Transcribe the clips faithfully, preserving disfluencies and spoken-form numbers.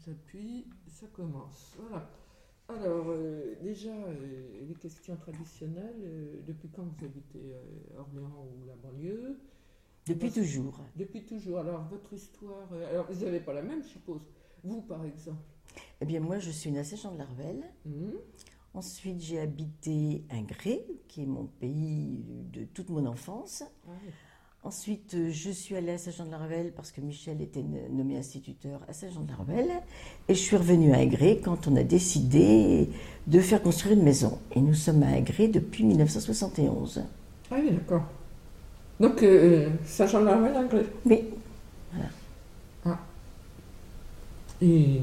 J'appuie, ça commence. Voilà. Alors, euh, déjà, euh, les questions traditionnelles. Euh, depuis quand vous habitez euh, Orléans ou la banlieue? Depuis Parce- toujours. Depuis toujours. Alors, votre histoire. euh, alors, vous n'avez pas la même, je suppose. Vous, par exemple. Eh bien, moi, je suis née à Saint-Jean-de-Larvel. Mhm. Ensuite, j'ai habité Ingré, qui est mon pays de toute mon enfance. Ah oui. Ensuite, euh, je suis allée à Saint-Jean-de-Larvel parce que Michel était n- nommé instituteur à Saint-Jean-de-Larvel. Et je suis revenue à Ingré quand on a décidé de faire construire une maison. Et nous sommes à Ingré depuis mille neuf cent soixante et onze. Ah oui, d'accord. Donc, euh, Saint-Jean-de-Larvel, Ingré. Oui, Et.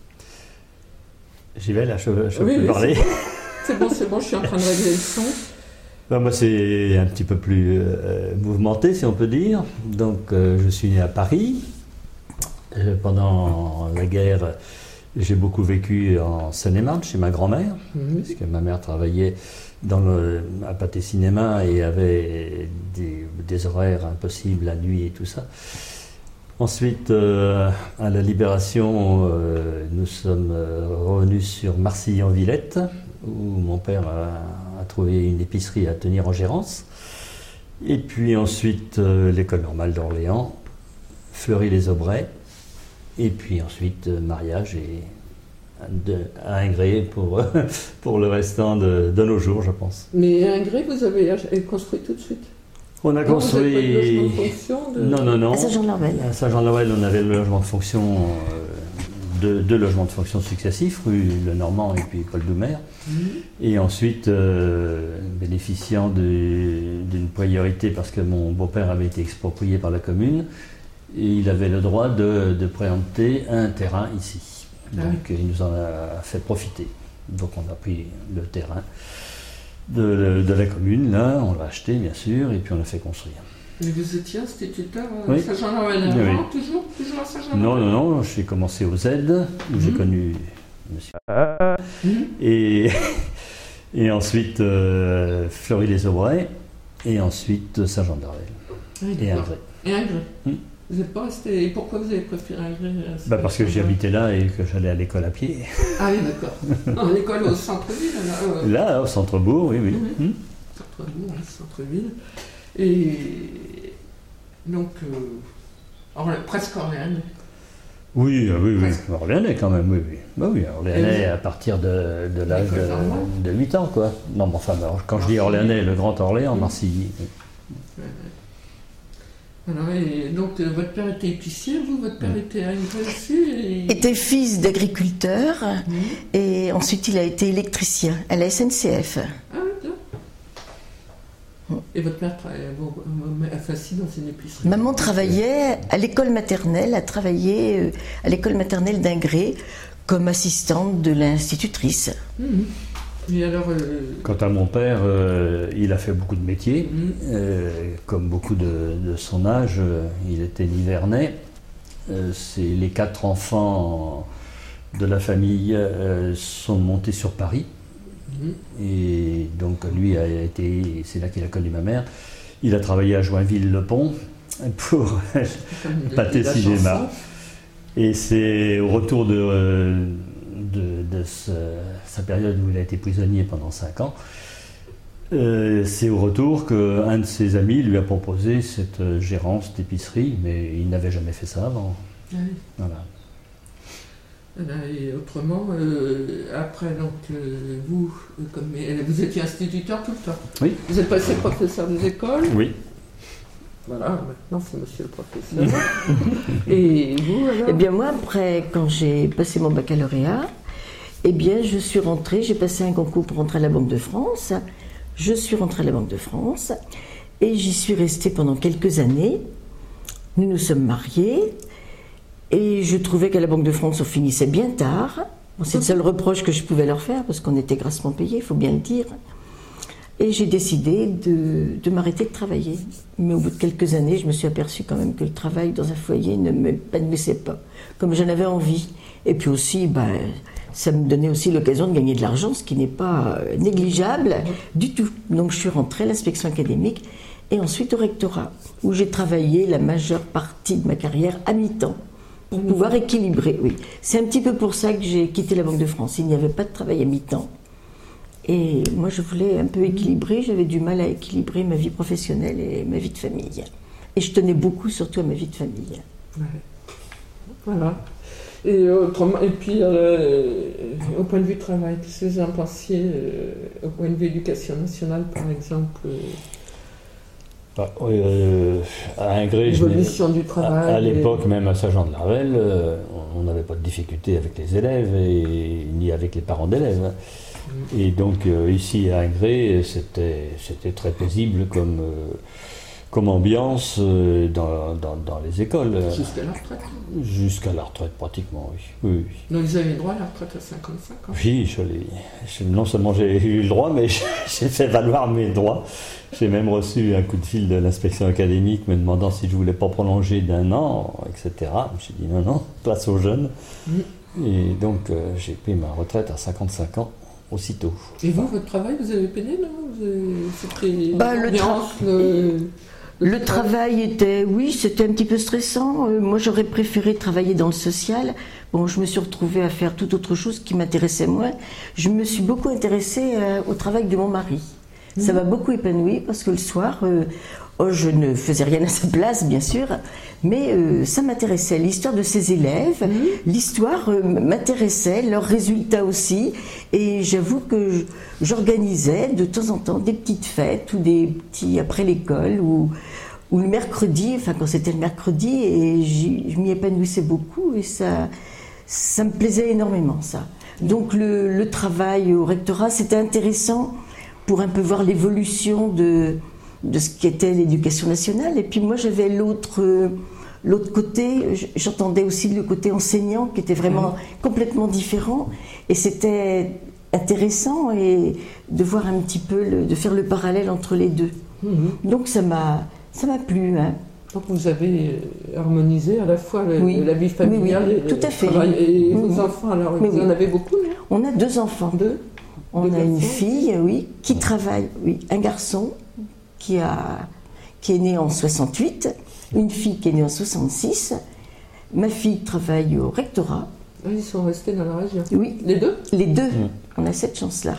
J'y vais là, je, je Oui, peux oui, parler. C'est bon, c'est bon, je suis en train de régler le son. Ben, moi, c'est un petit peu plus euh, mouvementé, si on peut dire. Donc, euh, je suis né à Paris. Euh, pendant la guerre, j'ai beaucoup vécu en Seine-et-Marne, chez ma grand-mère, Mhm. puisque ma mère travaillait dans le, à Pathé Cinéma et avait des, des horaires impossibles la nuit et tout ça. Ensuite, euh, à la Libération, euh, nous sommes euh, revenus sur Marcilly-en-Villette, où mon père a, a trouvé une épicerie à tenir en gérance. Et puis ensuite, euh, l'école normale d'Orléans, Fleury-les-Aubrais, et puis ensuite, euh, mariage et de, à Ingré pour, pour le restant de, de nos jours, je pense. Mais Ingré, vous avez ach- construit tout de suite? On a Non, vous avez pas de logement de construit... fonction de... Non, non, non. à Saint-Jean-de-Larvel. À Saint-Jean-de-Larvel, on avait le logement de fonction, euh, deux, deux logements de fonction successifs, rue Le Normand et puis Paul Doumer. Mhm. Et ensuite, euh, bénéficiant de- d'une priorité parce que mon beau-père avait été exproprié par la commune, et il avait le droit de, de préempter un terrain ici. Ah Donc il nous en a fait profiter. Donc on a pris le terrain de, de la commune, là, on l'a acheté bien sûr, et puis on l'a fait construire. Mais vous étiez instituteur à Oui. Saint-Jean-Larvel Oui, avant, oui. toujours, toujours à Saint-Jean-Larvel? Non, non, non, j'ai commencé au Z, où j'ai Mhm. connu monsieur. Mhm. Et, et ensuite euh, Fleury-les-Aubrais, et ensuite Saint-Jean-de-Larvel. Oui, Et d'accord. Ingré. Et Ingré. Hmm. Vous n'êtes pas resté... Et pourquoi vous avez préféré Ingré à Bah parce que j'y Saint-Jean-Larvel? habitais là et que j'allais à l'école à pied. Ah oui, d'accord. Non, l'école au centre-ville, là. euh, Là, au centre-bourg, oui, oui. Mhm. Hmm. Centre-bourg, hein, centre-ville. Et donc, euh, Orla- presque Orléanais. Oui, euh, oui, oui. Presque. Orléanais quand même, oui, oui. Bah oui, Orléanais à partir de, de l'âge L'école normale. de, de huit ans, quoi. Non, mais enfin, alors, quand je dis Orléanais, le Grand Orléans, Mhm. Marcilly. oui. Alors, et donc, euh, votre père était épicier, vous, votre père Mhm. était à Ingré aussi et... Était fils d'agriculteur Mhm. et ensuite il a été électricien à la S N C F. Ah oui, d'accord. Et votre mère travaillait bon, euh, enfin, si, dans une épicerie. Maman travaillait à l'école maternelle, a travaillé euh, à l'école maternelle d'Ingré comme assistante de l'institutrice. Mhm. Et alors, euh, Quant à mon père, euh, il a fait beaucoup de métiers. Mhm. Euh, comme beaucoup de, de son âge, euh, il était nivernais. Euh, c'est les quatre enfants de la famille euh, sont montés sur Paris. mhm. Et donc lui a été, c'est là qu'il a connu ma mère. Il a travaillé à Joinville-le-Pont pour Comme de- Pathé de la Cinéma. chanson. Et c'est au retour de, euh, de, de ce- sa période où il a été prisonnier pendant cinq ans, euh, c'est au retour qu'un de ses amis lui a proposé cette euh, gérance d'épicerie, mais il n'avait jamais fait ça avant. Ah oui. Voilà. Voilà, et autrement, euh, après, donc, euh, vous, euh, comme, euh, vous étiez instituteur tout le temps. Oui. Vous êtes passé professeur des écoles. Oui. Voilà, maintenant c'est monsieur le professeur. Et vous, alors? Eh bien moi, après, quand j'ai passé mon baccalauréat, eh bien je suis rentrée, j'ai passé un concours pour rentrer à la Banque de France. Je suis rentrée à la Banque de France et j'y suis restée pendant quelques années. Nous nous sommes mariés et je trouvais qu'à la Banque de France on finissait bien tard. Bon, c'est le seul reproche que je pouvais leur faire parce qu'on était grassement payés, il faut bien le dire. Et j'ai décidé de, de m'arrêter de travailler. Mais au bout de quelques années, je me suis aperçue quand même que le travail dans un foyer ne m'épanouissait pas, comme j'en avais envie. Et puis aussi, ben, ça me donnait aussi l'occasion de gagner de l'argent, ce qui n'est pas négligeable du tout. Donc je suis rentrée à l'inspection académique et ensuite au rectorat, où j'ai travaillé la majeure partie de ma carrière à mi-temps, pouvoir équilibrer, oui. C'est un petit peu pour ça que j'ai quitté la Banque de France. Il n'y avait pas de travail à mi-temps. Et moi, je voulais un peu équilibrer. J'avais du mal à équilibrer ma vie professionnelle et ma vie de famille. Et je tenais beaucoup surtout à ma vie de famille. Ouais. Voilà. Et, autrement, et puis, euh, au point de vue travail, qu'est-ce que vous en pensiez euh, au point de vue éducation nationale, par exemple euh, bah, euh, À Ingré, l'évolution du travail. À, à l'époque, et... même à Saint-Jean-de-Larvel, euh, on n'avait pas de difficulté avec les élèves, et, ni avec les parents d'élèves. Mmh. Et donc, euh, ici à Ingré, c'était, c'était très paisible comme... Euh, comme ambiance euh, dans, dans, dans les écoles. Jusqu'à la retraite. Jusqu'à la retraite, pratiquement, oui. oui, oui. Donc vous avez droit à la retraite à cinquante-cinq ans. Oui, je l'ai, je, non seulement j'ai eu le droit, mais j'ai fait valoir mes droits. J'ai même reçu un coup de fil de l'inspection académique me demandant si je voulais pas prolonger d'un an, et cetera. J'ai dit non, non, place aux jeunes. Mmh. Et donc euh, j'ai pris ma retraite à cinquante-cinq ans. Aussitôt. Et vous, votre travail, vous avez peiné, non vous avez... C'était bah, le, tra... le... le, le travail était, oui, c'était un petit peu stressant. Euh, moi, j'aurais préféré travailler dans le social. Bon, je me suis retrouvée à faire toute autre chose qui m'intéressait moins. Je me suis beaucoup intéressée euh, au travail de mon mari. Mmh. Ça m'a beaucoup épanouie parce que le soir, euh, oh, je ne faisais rien à sa place, bien sûr, mais euh, ça m'intéressait. L'histoire de ses élèves, mmh. l'histoire euh, m'intéressait, leurs résultats aussi. Et j'avoue que j'organisais de temps en temps des petites fêtes ou des petits après l'école ou, ou le mercredi, enfin quand c'était le mercredi, et je m'y épanouissais beaucoup et ça, ça me plaisait énormément, ça. Donc le, le travail au rectorat, c'était intéressant pour un peu voir l'évolution de, de ce qu'était l'éducation nationale. Et puis moi, j'avais l'autre, euh, l'autre côté, j'entendais aussi le côté enseignant qui était vraiment mmh. complètement différent. Et c'était intéressant et de voir un petit peu, le, de faire le parallèle entre les deux. Mmh. Donc ça m'a, ça m'a plu. Hein. Donc vous avez harmonisé à la fois le, oui. la vie familiale oui, oui. et tout le à fait. travail. Et mmh. vos enfants, alors Mais vous oui. en avez beaucoup, non? On a deux enfants. Deux On deux a garçons. Une fille, oui, qui travaille, oui, un garçon qui, a, qui est né en soixante-huit, une fille qui est née en soixante-six. Ma fille travaille au rectorat. Ah, ils sont restés dans la région. Oui. Les deux Les deux. Mmh. On a cette chance-là.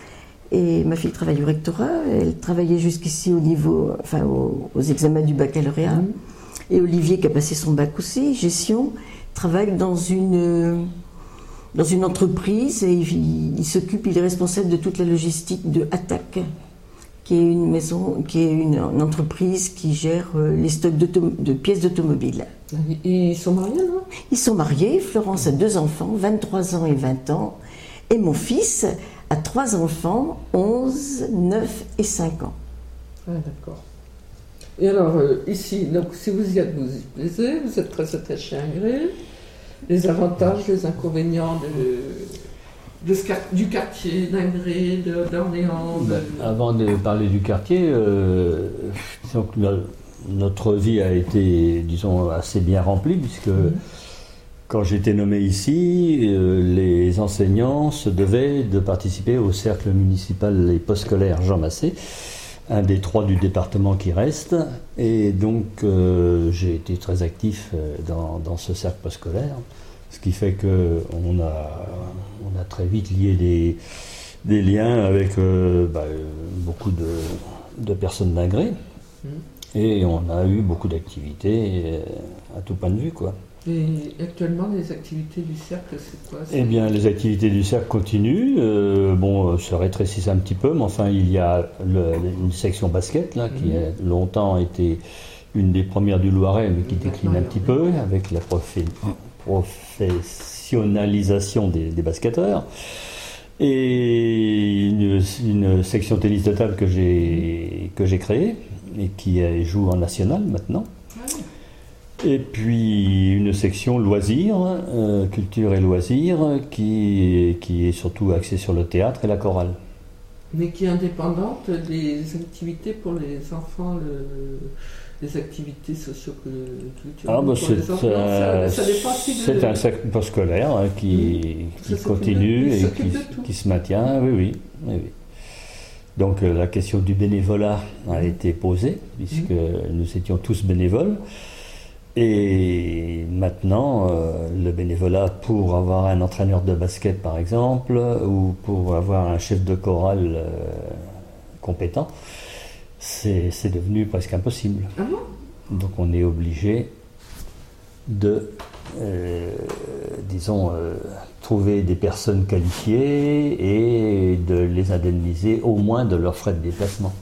Et ma fille travaille au rectorat. Elle travaillait jusqu'ici au niveau, enfin, aux, aux examens du baccalauréat. Mmh. Et Olivier, qui a passé son bac aussi, gestion, travaille dans une... dans une entreprise et il, il s'occupe, il est responsable de toute la logistique de Attac, qui est une maison, qui est une, une entreprise qui gère les stocks de pièces d'automobile. Et ils sont mariés, non? Ils sont mariés. Florence a deux enfants, vingt-trois ans et vingt ans, et mon fils a trois enfants, onze, neuf et cinq ans. Ah, d'accord. Et alors, euh, ici, donc, si vous y êtes, vous y plaisez, vous êtes très attaché à Ingré. Les avantages, les inconvénients de, de ce, du quartier d'Ingré, d'Orléans. De... Ben, avant de parler du quartier, euh, donc, notre vie a été, disons, assez bien remplie, puisque mmh. quand j'étais nommé ici, euh, les enseignants se devaient de participer au cercle municipal et postscholaire Jean Massé, un des trois du département qui reste, et donc euh, j'ai été très actif dans, dans ce cercle postscholaire, ce qui fait qu'on a, on a très vite lié des, des liens avec euh, bah, beaucoup de, de personnes d'Ingré, mmh. et on a eu beaucoup d'activités à tout point de vue, quoi. Et actuellement, les activités du cercle, c'est quoi? Eh bien, les activités du cercle continuent. Euh, bon, se rétrécissent un petit peu, mais enfin, il y a le, une section basket, là, qui mmh. a longtemps été une des premières du Loiret, mais qui décline un petit peu, avec la profé, professionnalisation des, des basketteurs. Et une, une section tennis de table que j'ai, que j'ai créée, et qui joue en national maintenant. Et puis une section loisirs, euh, culture et loisirs, qui, qui est surtout axée sur le théâtre et la chorale. Mais qui est indépendante des activités pour les enfants, le, les activités socio-culturelles ah, bah pour c'est, les enfants. Euh, ça, ça dépend aussi de... C'est un cercle postscholaire hein, qui, mmh. qui continue de, et qui, qui se maintient. Oui, oui. oui, oui. Donc euh, la question du bénévolat a mmh. été posée, puisque mmh. nous étions tous bénévoles. Et maintenant, euh, le bénévolat pour avoir un entraîneur de basket par exemple, ou pour avoir un chef de chorale euh, compétent, c'est, c'est devenu presque impossible. Ah bon? Donc on est obligé de, euh, disons, euh, trouver des personnes qualifiées et de les indemniser au moins de leurs frais de déplacement.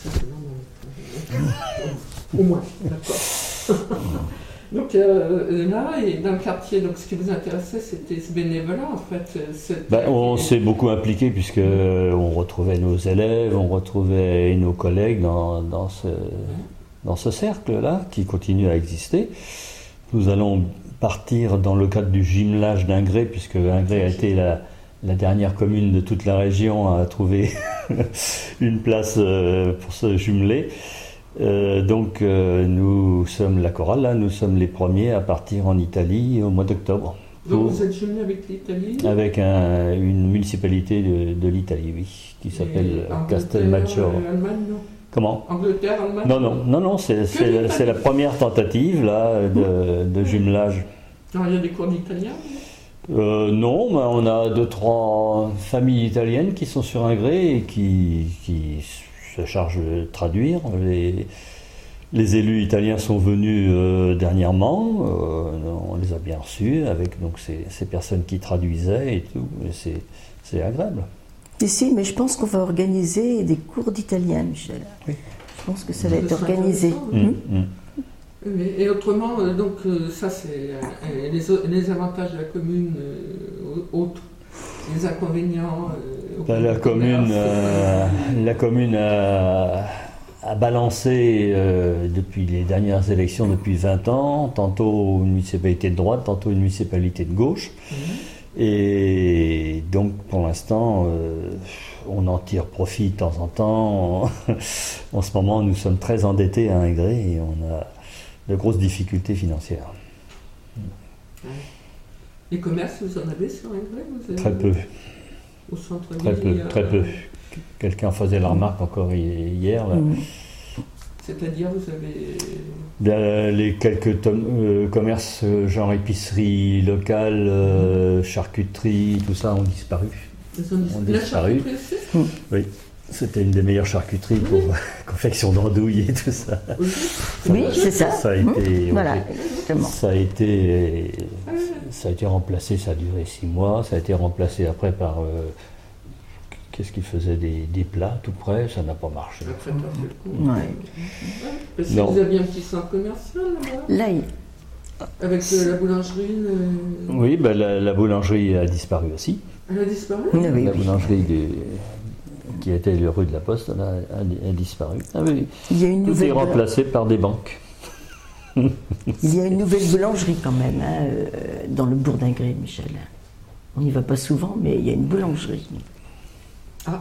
Au moins, d'accord. Donc euh, là, et dans le quartier, donc, ce qui vous intéressait, c'était ce bénévolat en fait. Ben, on s'est beaucoup impliqué puisque on retrouvait nos élèves, on retrouvait nos collègues dans, dans ce, dans ce cercle-là qui continue à exister. Nous allons partir dans le cadre du jumelage d'Ingré, puisque Ingré a été la, la dernière commune de toute la région à trouver une place pour se jumeler. Euh, donc euh, nous sommes la chorale, là, nous sommes les premiers à partir en Italie au mois d'octobre. Donc vous êtes jumelé avec l'Italie? Avec un, une municipalité de, de l'Italie, oui, qui s'appelle Castelmaggiore. Allemagne, non? Comment? Angleterre, Allemagne? Non, non, non, non, c'est, c'est, c'est la première tentative là, de, de jumelage. Alors, il y a des cours d'italien? Euh, non, mais on a deux, trois familles italiennes qui sont sur Ingré et qui, qui se chargent de traduire. Les, les élus italiens sont venus euh, dernièrement, euh, on les a bien reçus avec donc, ces, ces personnes qui traduisaient et tout, et c'est, c'est agréable. Si, si, mais je pense qu'on va organiser des cours d'italien, Michel. Oui. Je pense que ça va être organisé. Mmh, mmh. Oui, et autrement, euh, donc euh, ça c'est euh, les, les avantages de la commune, euh, autres, les inconvénients. Euh, ben, la, commune, euh, la commune a, a balancé euh, depuis les dernières élections depuis vingt ans, tantôt une municipalité de droite, tantôt une municipalité de gauche. Mmh. Et donc pour l'instant, euh, on en tire profit de temps en temps. En ce moment, nous sommes très endettés à Ingré et on a de grosses difficultés financières. Les commerces, vous en avez sur Ingré? Vous avez très peu. Au centre-ville? Très peu, a... très peu. Quelqu'un faisait la remarque encore hier. Là. Mmh. C'est-à-dire, vous avez... Bien, les quelques tom- euh, commerces genre épicerie locale, euh, charcuterie, tout ça ont disparu. Ils ont, dis- ont disparu. Aussi oui, c'était une des meilleures charcuteries pour oui. confection d'andouilles et tout ça. Oui, oui c'est ça. Ça a été, voilà, okay. ça a été, ça a été remplacé. Ça a duré six mois. Ça a été remplacé après par euh, qu'est-ce qui faisait des, des plats tout près. Ça n'a pas marché. Après, t'as fait le coup. Ouais. Parce que vous aviez un petit centre commercial là-bas. Là, il... Avec euh, la boulangerie. Le... Oui, ben, la, la boulangerie a disparu aussi. Elle a disparu? Oui, oui, la oui. boulangerie de, qui était le rue de la Poste elle a, a, a disparu. Ah, oui. Il y a une Tout nouvelle... est remplacé par des banques. Il y a une nouvelle boulangerie quand même, hein, euh, dans le bourg d'Ingré, Michel. On n'y va pas souvent, mais il y a une boulangerie. Ah.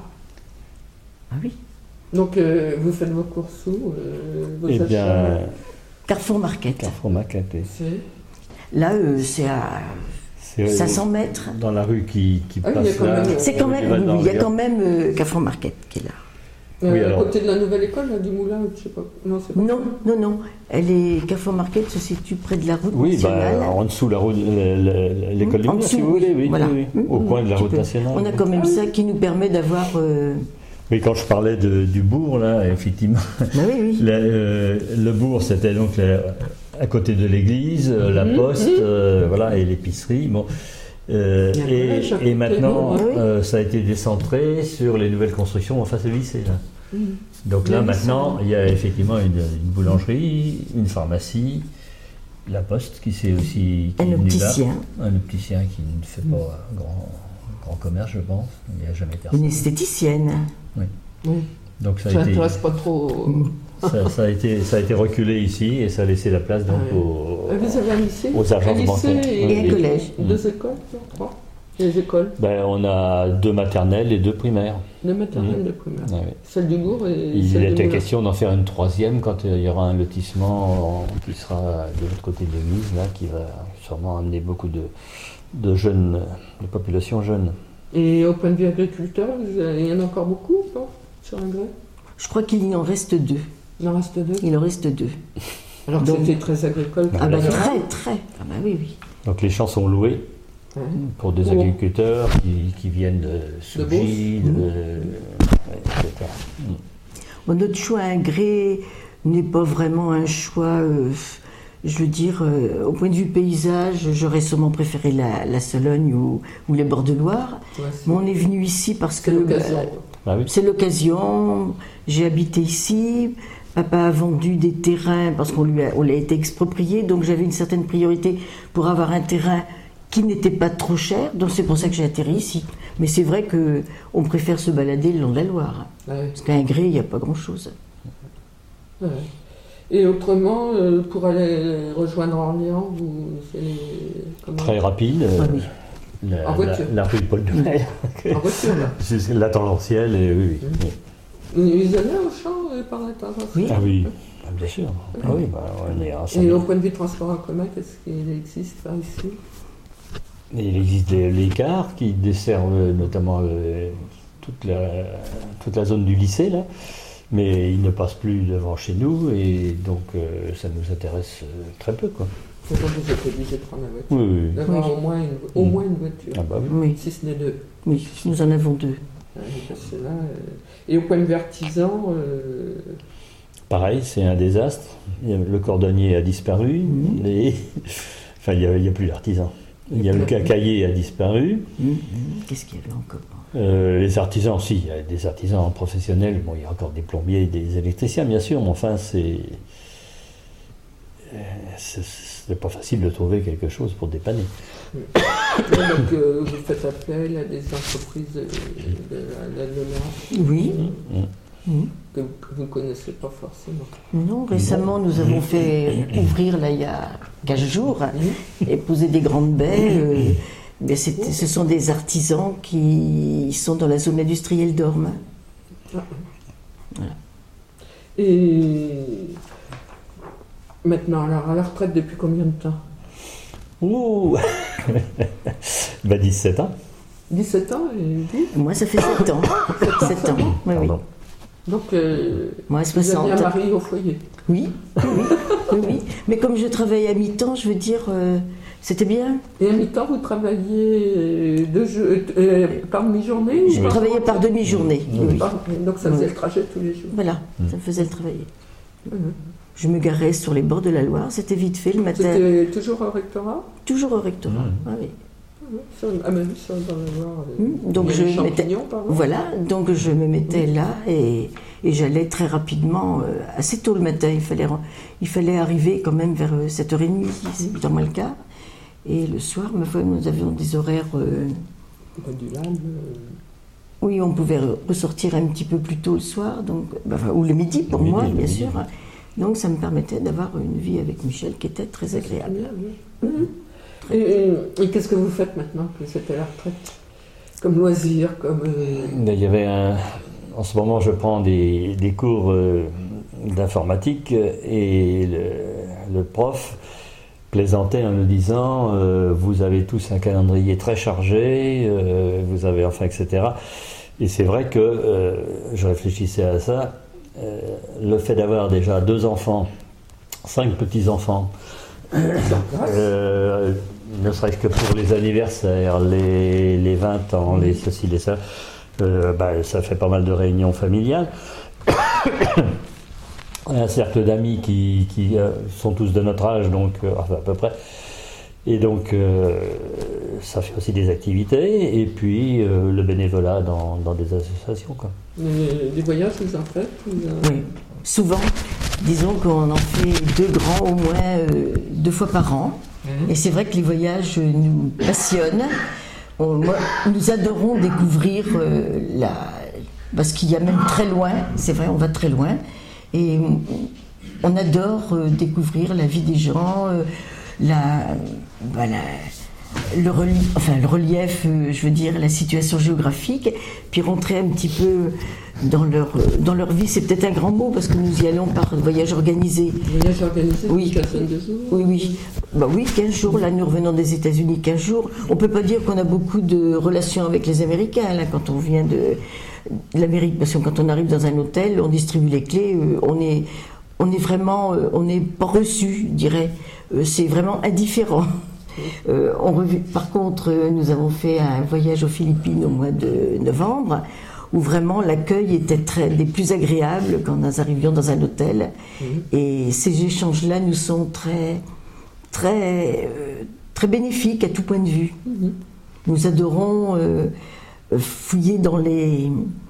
Ah oui. Donc euh, vous faites vos courses où euh, vos Eh achats bien, Carrefour Market. Carrefour Market, oui. C'est Là, euh, c'est à c'est, cinq cents mètres. Dans la rue qui, qui Ah oui, il y a passe quand là. même- C'est quand même, oui, oui, il y a quand même euh, Carrefour Market qui est là. euh, Oui, à alors- côté de la nouvelle école, là, du Moulin, je sais pas. Non, c'est pas Non, ça. non, non. Elle est, Carrefour Market se situe près de la route Oui, nationale. bah, en dessous la route, le- le- l'école du En Moulin, si dessous, vous voulez, oui, voilà. oui, oui. Au Mmh, coin de la un petit route peu. nationale. On a quand même ça qui nous permet d'avoir... euh, Oui, quand je parlais de, du bourg, là, effectivement, bah oui, oui. le, euh, le bourg, c'était donc la- à côté de l'église, euh, la poste, euh, voilà, et l'épicerie. Bon. Euh, Il y a un et, collège à côté, et maintenant, oui. euh, ça a été décentré sur les nouvelles constructions en face au lycée. Là. Mmh. Donc Il y a là, un maintenant, lycée. il y a effectivement une, une boulangerie, une pharmacie, la poste qui s'est aussi... qui Un est venue là. opticien. Un opticien qui ne fait pas grand, grand commerce, je pense. Il n'y a jamais personne. Une esthéticienne. Oui. Oui. Donc ça Ça a, été, n'intéresse pas trop. ça, ça a été, ça a été reculé ici et ça a laissé la place donc Ah oui. aux, Euh, Vous avez un lycée, aux agences un lycée bancaires. et, Et un collège. Deux écoles, non, trois. Les écoles, Ben, on a deux maternelles et deux primaires. de maternelle Mmh. de primaire. Ah oui. Celle du Bourg et Il celle du était Moulin. question d'en faire une troisième quand il y aura un lotissement en- qui sera de l'autre côté de l'église, là, qui va sûrement amener beaucoup de, de jeunes, de population jeune. Et au point de vue agriculteur, vous avez- il y en a encore beaucoup ou pas sur Ingré? Je crois qu'il y en reste deux. Il en reste deux. Il en reste deux. Alors que Donc- c'était très agricole. Ah bah bien sûr. très, très. Ah bah oui, oui. Donc les champs sont loués Ouais. pour des Oh. agriculteurs qui, qui viennent de Sougy, de, Mmh. de- ouais, et cetera. Bon, notre choix à Ingré n'est pas vraiment un choix, euh, je veux dire, euh, au point de vue paysage, j'aurais sûrement préféré la, la Sologne ou, ou les bords de Loire. Ouais, c'est Mais on est venu ici parce que c'est l'occasion. euh, Ah oui. c'est l'occasion. J'ai habité ici. Papa a vendu des terrains parce qu'on lui a, on l'a été exproprié, donc j'avais une certaine priorité pour avoir un terrain qui n'était pas trop cher, donc c'est pour ça que j'ai atterri ici. Mais c'est vrai que on préfère se balader le long de la Loire, Ouais. parce qu'à Ingré, il n'y a pas grand-chose. Ouais. Et autrement, euh, pour aller rejoindre Orléans, vous c'est les- comment Très rapide. Ah oui. La, En voiture. la- la rue Paul de Maille. En voiture, là. C'est la tangentielle, et oui, oui. Mmh. oui. Ils allaient au champ euh, par la tangentielle. Oui. Ah oui, ah, bien sûr. Ah oui, bah, on est à cinq Et au minutes. point de vue transport en commun, qu'est-ce qu'il existe par ici? Et il existe les, les cars qui desservent notamment euh, toute, la, toute la zone du lycée, là. Mais ils ne passent plus devant chez nous, et donc euh, ça nous intéresse euh, très peu, quoi. Donc vous êtes obligé de prendre la voiture. Oui, oui. D'avoir Oui. au, moins une, au Mmh. moins une voiture. Ah bah oui. Oui, Si ce n'est deux. oui, nous en avons deux. Ouais, parce que là, euh, Et au point de vue artisan, euh, Pareil, c'est un désastre. Il y a- Le cordonnier a disparu, Mhm. et... enfin, il n'y a, il y a plus d'artisans. Il y a le cacaillier a disparu. Hum, Qu'est-ce qu'il y avait encore? Euh, les artisans, si, il y a des artisans professionnels. Bon, il y a encore des plombiers, des électriciens, bien sûr, mais enfin, c'est. euh, c'est- C'est pas facile de trouver quelque chose pour dépanner. donc euh, vous faites appel à des entreprises de, de, de l'agglomération Oui. Mm. Hum. que, que vous ne connaissez pas forcément. Non, récemment, nous avons fait ouvrir, là, il y a quinze jours, et poser des grandes baies. euh, mais c'est- ce sont des artisans qui sont dans la zone industrielle d'Orme. Et maintenant, alors à la retraite depuis combien de temps? Ouh Bah, dix-sept ans. dix-sept ans, et dit. Moi, ça fait sept ans. sept ans, oui, oui. Pardon. Donc, euh, Moi, vous avez soixante. un mari au foyer. Oui, oui, oui, oui. Mais comme je travaille à mi-temps, je veux dire, euh, c'était bien. Et à mi-temps, vous travaillez euh, deux jours, euh, par demi-journée? Je ou par- travaillais par demi-journée. Oui, oui. par- Donc ça faisait Oui. le trajet tous les jours. Voilà, ça me faisait le travailler. Mhm. Je me garais sur les bords de la Loire, c'était vite fait le matin. C'était toujours au rectorat? Toujours au rectorat. Mhm. Ah oui. Mhm. Sur- Ah, même sur, dans la Loire. euh, Mhm. Donc il y a je les mettais- champignons, par exemple. Voilà, donc je me mettais là et, et j'allais très rapidement, euh, assez tôt le matin. Il fallait, ren- il fallait arriver quand même vers euh, sept heures trente, c'est dans moins le cas. Et le soir, ma foi, nous avions des horaires. euh, Rue du Lam, euh, oui, on pouvait re- ressortir un petit peu plus tôt le soir, donc, bah, enfin, ou le midi pour Le moi, midi, le bien midi. sûr. Donc ça me permettait d'avoir une vie avec Michel qui était très agréable. bien, oui. Mhm. Et, et- et qu'est-ce que vous faites maintenant que vous êtes à la retraite? Comme loisir, comme. euh, Il y avait un... En ce moment, je prends des, des cours euh, d'informatique, et le, le prof plaisantait en nous disant euh, vous avez tous un calendrier très chargé, euh, vous avez enfin, et cetera. Et c'est vrai que euh, je réfléchissais à ça. Euh, le fait d'avoir déjà deux enfants, cinq petits-enfants, euh, ne serait-ce que pour les anniversaires, les, les vingt ans, les ceci, les ça, euh, bah, ça fait pas mal de réunions familiales. Un cercle d'amis qui, qui euh, sont tous de notre âge, donc euh, enfin, à peu près. Et donc, euh, ça fait aussi des activités, et puis euh, le bénévolat dans, dans des associations, quoi. les, les voyages, vous en faites vous en- Oui, souvent. Disons qu'on en fait deux grands au moins euh, deux fois par an. Et c'est vrai que les voyages euh, nous passionnent. On- moi, nous adorons découvrir euh, la... Parce qu'il y a même très loin, c'est vrai, on va très loin. Et on adore euh, découvrir la vie des gens, euh, la, voilà, le, relief, enfin, le relief, euh, je veux dire, la situation géographique, puis rentrer un petit peu dans leur, dans leur vie. C'est peut-être un grand mot parce que nous y allons par voyage organisé. Voyage organisé, Oui. une quinzaine de jours. Oui, oui. Bah oui, quinze jours. Là, nous revenons des États-Unis quinze jours. On ne peut pas dire qu'on a beaucoup de relations avec les Américains, là, quand on vient de, de l'Amérique. Parce que quand on arrive dans un hôtel, on distribue les clés, euh, on est, on est vraiment, euh, on n'est pas reçu, je dirais. Euh, c'est vraiment indifférent. Euh, on revu, par contre, euh, nous avons fait un voyage aux Philippines au mois de novembre, où vraiment l'accueil était très, des plus agréables quand nous arrivions dans un hôtel. Mmh. Et ces échanges-là nous sont très, très, euh, très bénéfiques à tout point de vue. Mmh. Nous adorons euh, fouiller dans les,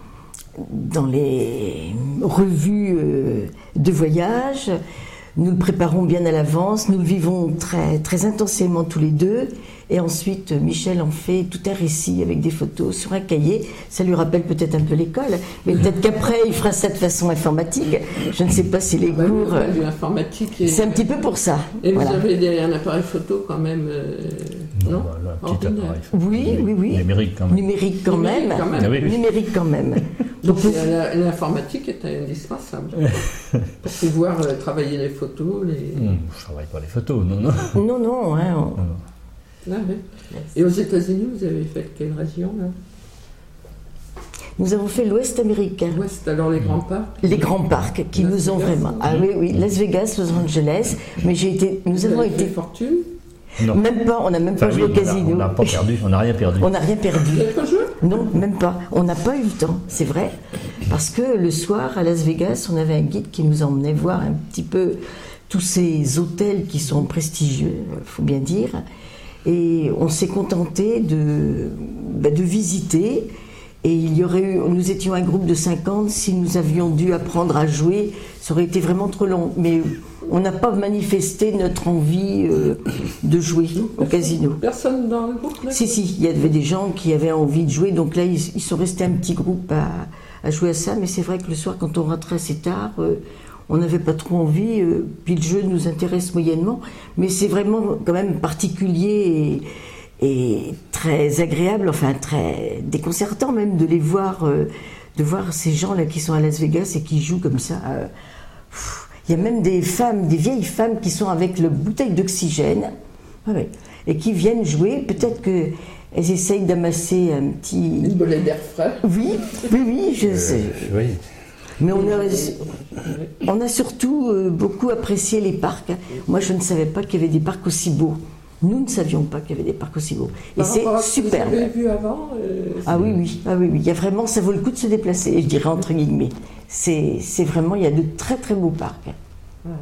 dans les revues euh, de voyage. Nous le préparons bien à l'avance, nous le vivons très, très intensément tous les deux. Et ensuite, Michel en fait tout un récit avec des photos sur un cahier. Ça lui rappelle peut-être un peu l'école, mais peut-être qu'après, il fera ça de façon informatique. Je ne sais pas si les ouais, cours... Informatique et... C'est un petit peu pour ça. Et voilà. Vous avez des, un appareil photo quand même, euh, non, non voilà, un petit appareil photo. Oui, oui, oui. Numérique quand même. Numérique quand Numérique même. Quand même. Ah, oui, oui. Numérique quand même. Donc l'informatique est indispensable pour pouvoir euh, travailler les photos. Les... Mmh, je ne travaille pas les photos, non, non. Non, non. Hein, on... Ah, oui. Et aux États-Unis, vous avez fait quelle région là? Nous avons fait l'Ouest américain. L'Ouest, alors les grands parcs. Les grands parcs qui Las nous ont Vegas, vraiment. Ah oui, oui, Las Vegas, Los Angeles. Mais j'ai été. Nous vous avons avez été. Fait fortune. Non. Même pas. On n'a même pas enfin, joué oui, au casino. On n'a pas perdu. On n'a rien perdu. On n'a rien perdu. Vous n'avez pas joué? Non, même pas. On n'a pas eu le temps. C'est vrai. Parce que le soir à Las Vegas, on avait un guide qui nous emmenait voir un petit peu tous ces hôtels qui sont prestigieux, faut bien dire. Et on s'est contenté de, bah, de visiter. Et il y aurait eu, nous étions un groupe de cinquante, si nous avions dû apprendre à jouer, ça aurait été vraiment trop long. Mais on n'a pas manifesté notre envie euh, de jouer au casino. Personne dans le groupe? Si, si, il y avait des gens qui avaient envie de jouer, donc là, ils, ils sont restés un petit groupe à, à jouer à ça. Mais c'est vrai que le soir, quand on rentrait assez tard, euh, on n'avait pas trop envie, euh, puis le jeu nous intéresse moyennement. Mais c'est vraiment quand même particulier et... Et très agréable, enfin très déconcertant même de les voir, euh, de voir ces gens-là qui sont à Las Vegas et qui jouent comme ça. Euh, il y a même des femmes, des vieilles femmes qui sont avec le bouteille d'oxygène, ah ouais, et qui viennent jouer. Peut-être qu'elles essayent d'amasser un petit... Une bolée d'air frais. Oui, oui, oui, je euh, sais. Oui. Mais on a, on a surtout euh, beaucoup apprécié les parcs. Moi, je ne savais pas qu'il y avait des parcs aussi beaux. Nous ne savions pas qu'il y avait des parcs aussi beaux. Et c'est superbe. Vous avez vu avant euh, Ah oui, oui, ah oui, oui. Il y a vraiment, ça vaut le coup de se déplacer, je dirais entre guillemets. C'est, c'est vraiment, il y a de très très beaux parcs. Ouais.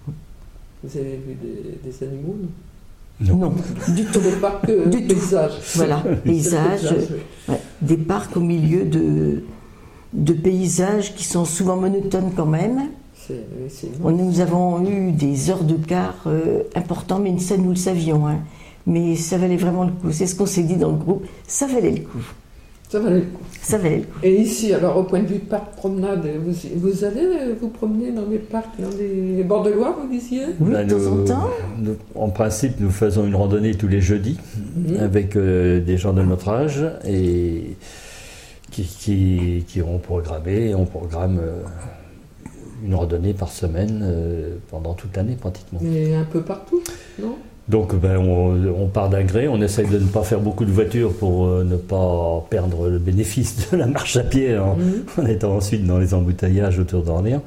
Vous avez vu des, des animaux? Non, non du tout. Des parcs euh, du tout. Paysages. Voilà, paysages. Paysage, oui. Ouais, des parcs au milieu de, de paysages qui sont souvent monotones quand même. C'est, c'est Nous avons eu des heures de quart euh, importantes, mais ça nous le savions. Hein. Mais ça valait vraiment le coup. C'est ce qu'on s'est dit dans le groupe. Ça valait le coup. Ça valait le coup. Ça valait le coup. Et ici, alors au point de vue parc promenade, vous, vous allez vous promener dans des parcs, dans des bords de Loire, vous disiez? Oui, ben, de temps nous, en temps. Nous, en principe, nous faisons une randonnée tous les jeudis mmh. avec euh, des gens de notre âge et qui, qui, qui ont programmé. On programme. Euh, une randonnée par semaine euh, pendant toute l'année pratiquement. Et un peu partout, non? Donc ben, on, on part d'un gré, on essaye de ne pas faire beaucoup de voitures pour euh, ne pas perdre le bénéfice de la marche à pied en, mmh. en étant ensuite dans les embouteillages autour d'Orléans.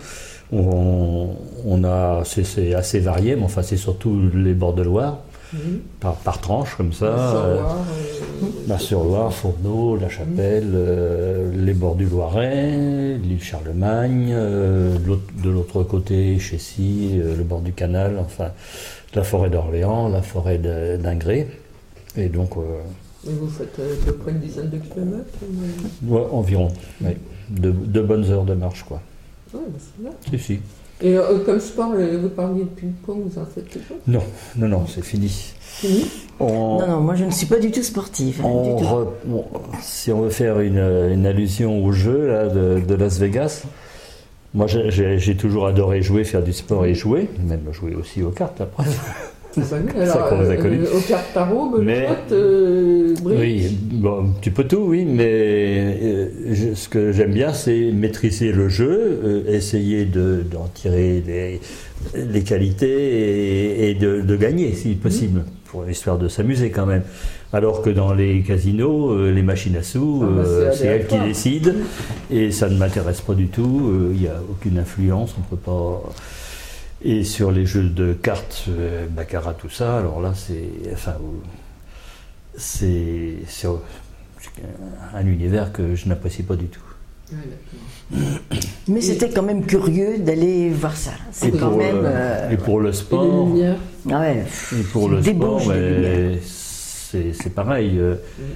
On, on a, c'est, c'est assez varié, mais enfin c'est surtout les bords de Loire. Mmh. Par, par tranche comme ça, Sur-Loire, euh, la Sur-Loire, Fourneau, La Chapelle, mmh. euh, les bords du Loiret, l'île Charlemagne, euh, de l'autre côté Chessy, euh, le bord du canal, enfin la forêt d'Orléans, la forêt d'Ingré, et donc. Euh, et vous faites à peu près une dizaine de kilomètres? Mais... Ouais, environ, oui. de, de bonnes heures de marche quoi. Ouais, bah c'est bien. Si, si. Et euh, comme sport, vous parliez de ping-pong, vous en faites toujours? Non, non, non, c'est fini. Fini? On... Non, non, moi je ne suis pas du tout sportive. Hein, on du tout. Re... Bon, si on veut faire une, une allusion au jeu là, de, de Las Vegas, moi j'ai, j'ai, j'ai toujours adoré jouer, faire du sport et jouer, même jouer aussi aux cartes après. Ah bah oui, alors, ça qu'on les a connus. Euh, aux cartes tarot, belote, euh, bridge. Oui, bon, tu peux tout, oui, mais euh, je, ce que j'aime bien, c'est maîtriser le jeu, euh, essayer de, d'en tirer les, les qualités et, et de, de gagner, si possible, mmh. pour l'histoire de s'amuser quand même. Alors que dans les casinos, euh, les machines à sous, ah bah euh, c'est, c'est elles qui décident, et ça ne m'intéresse pas du tout, il euh, n'y a aucune influence, on ne peut pas... Et sur les jeux de cartes, euh, baccarat, tout ça, alors là, c'est, enfin, c'est, c'est un univers que je n'apprécie pas du tout. Ouais, Mais c'était quand même curieux d'aller voir ça. C'est Et quand pour, même. le, euh, et pour le Et les sport, lumières. ah ouais, et pour le débauche sport, des mais lumières. c'est, c'est pareil. euh,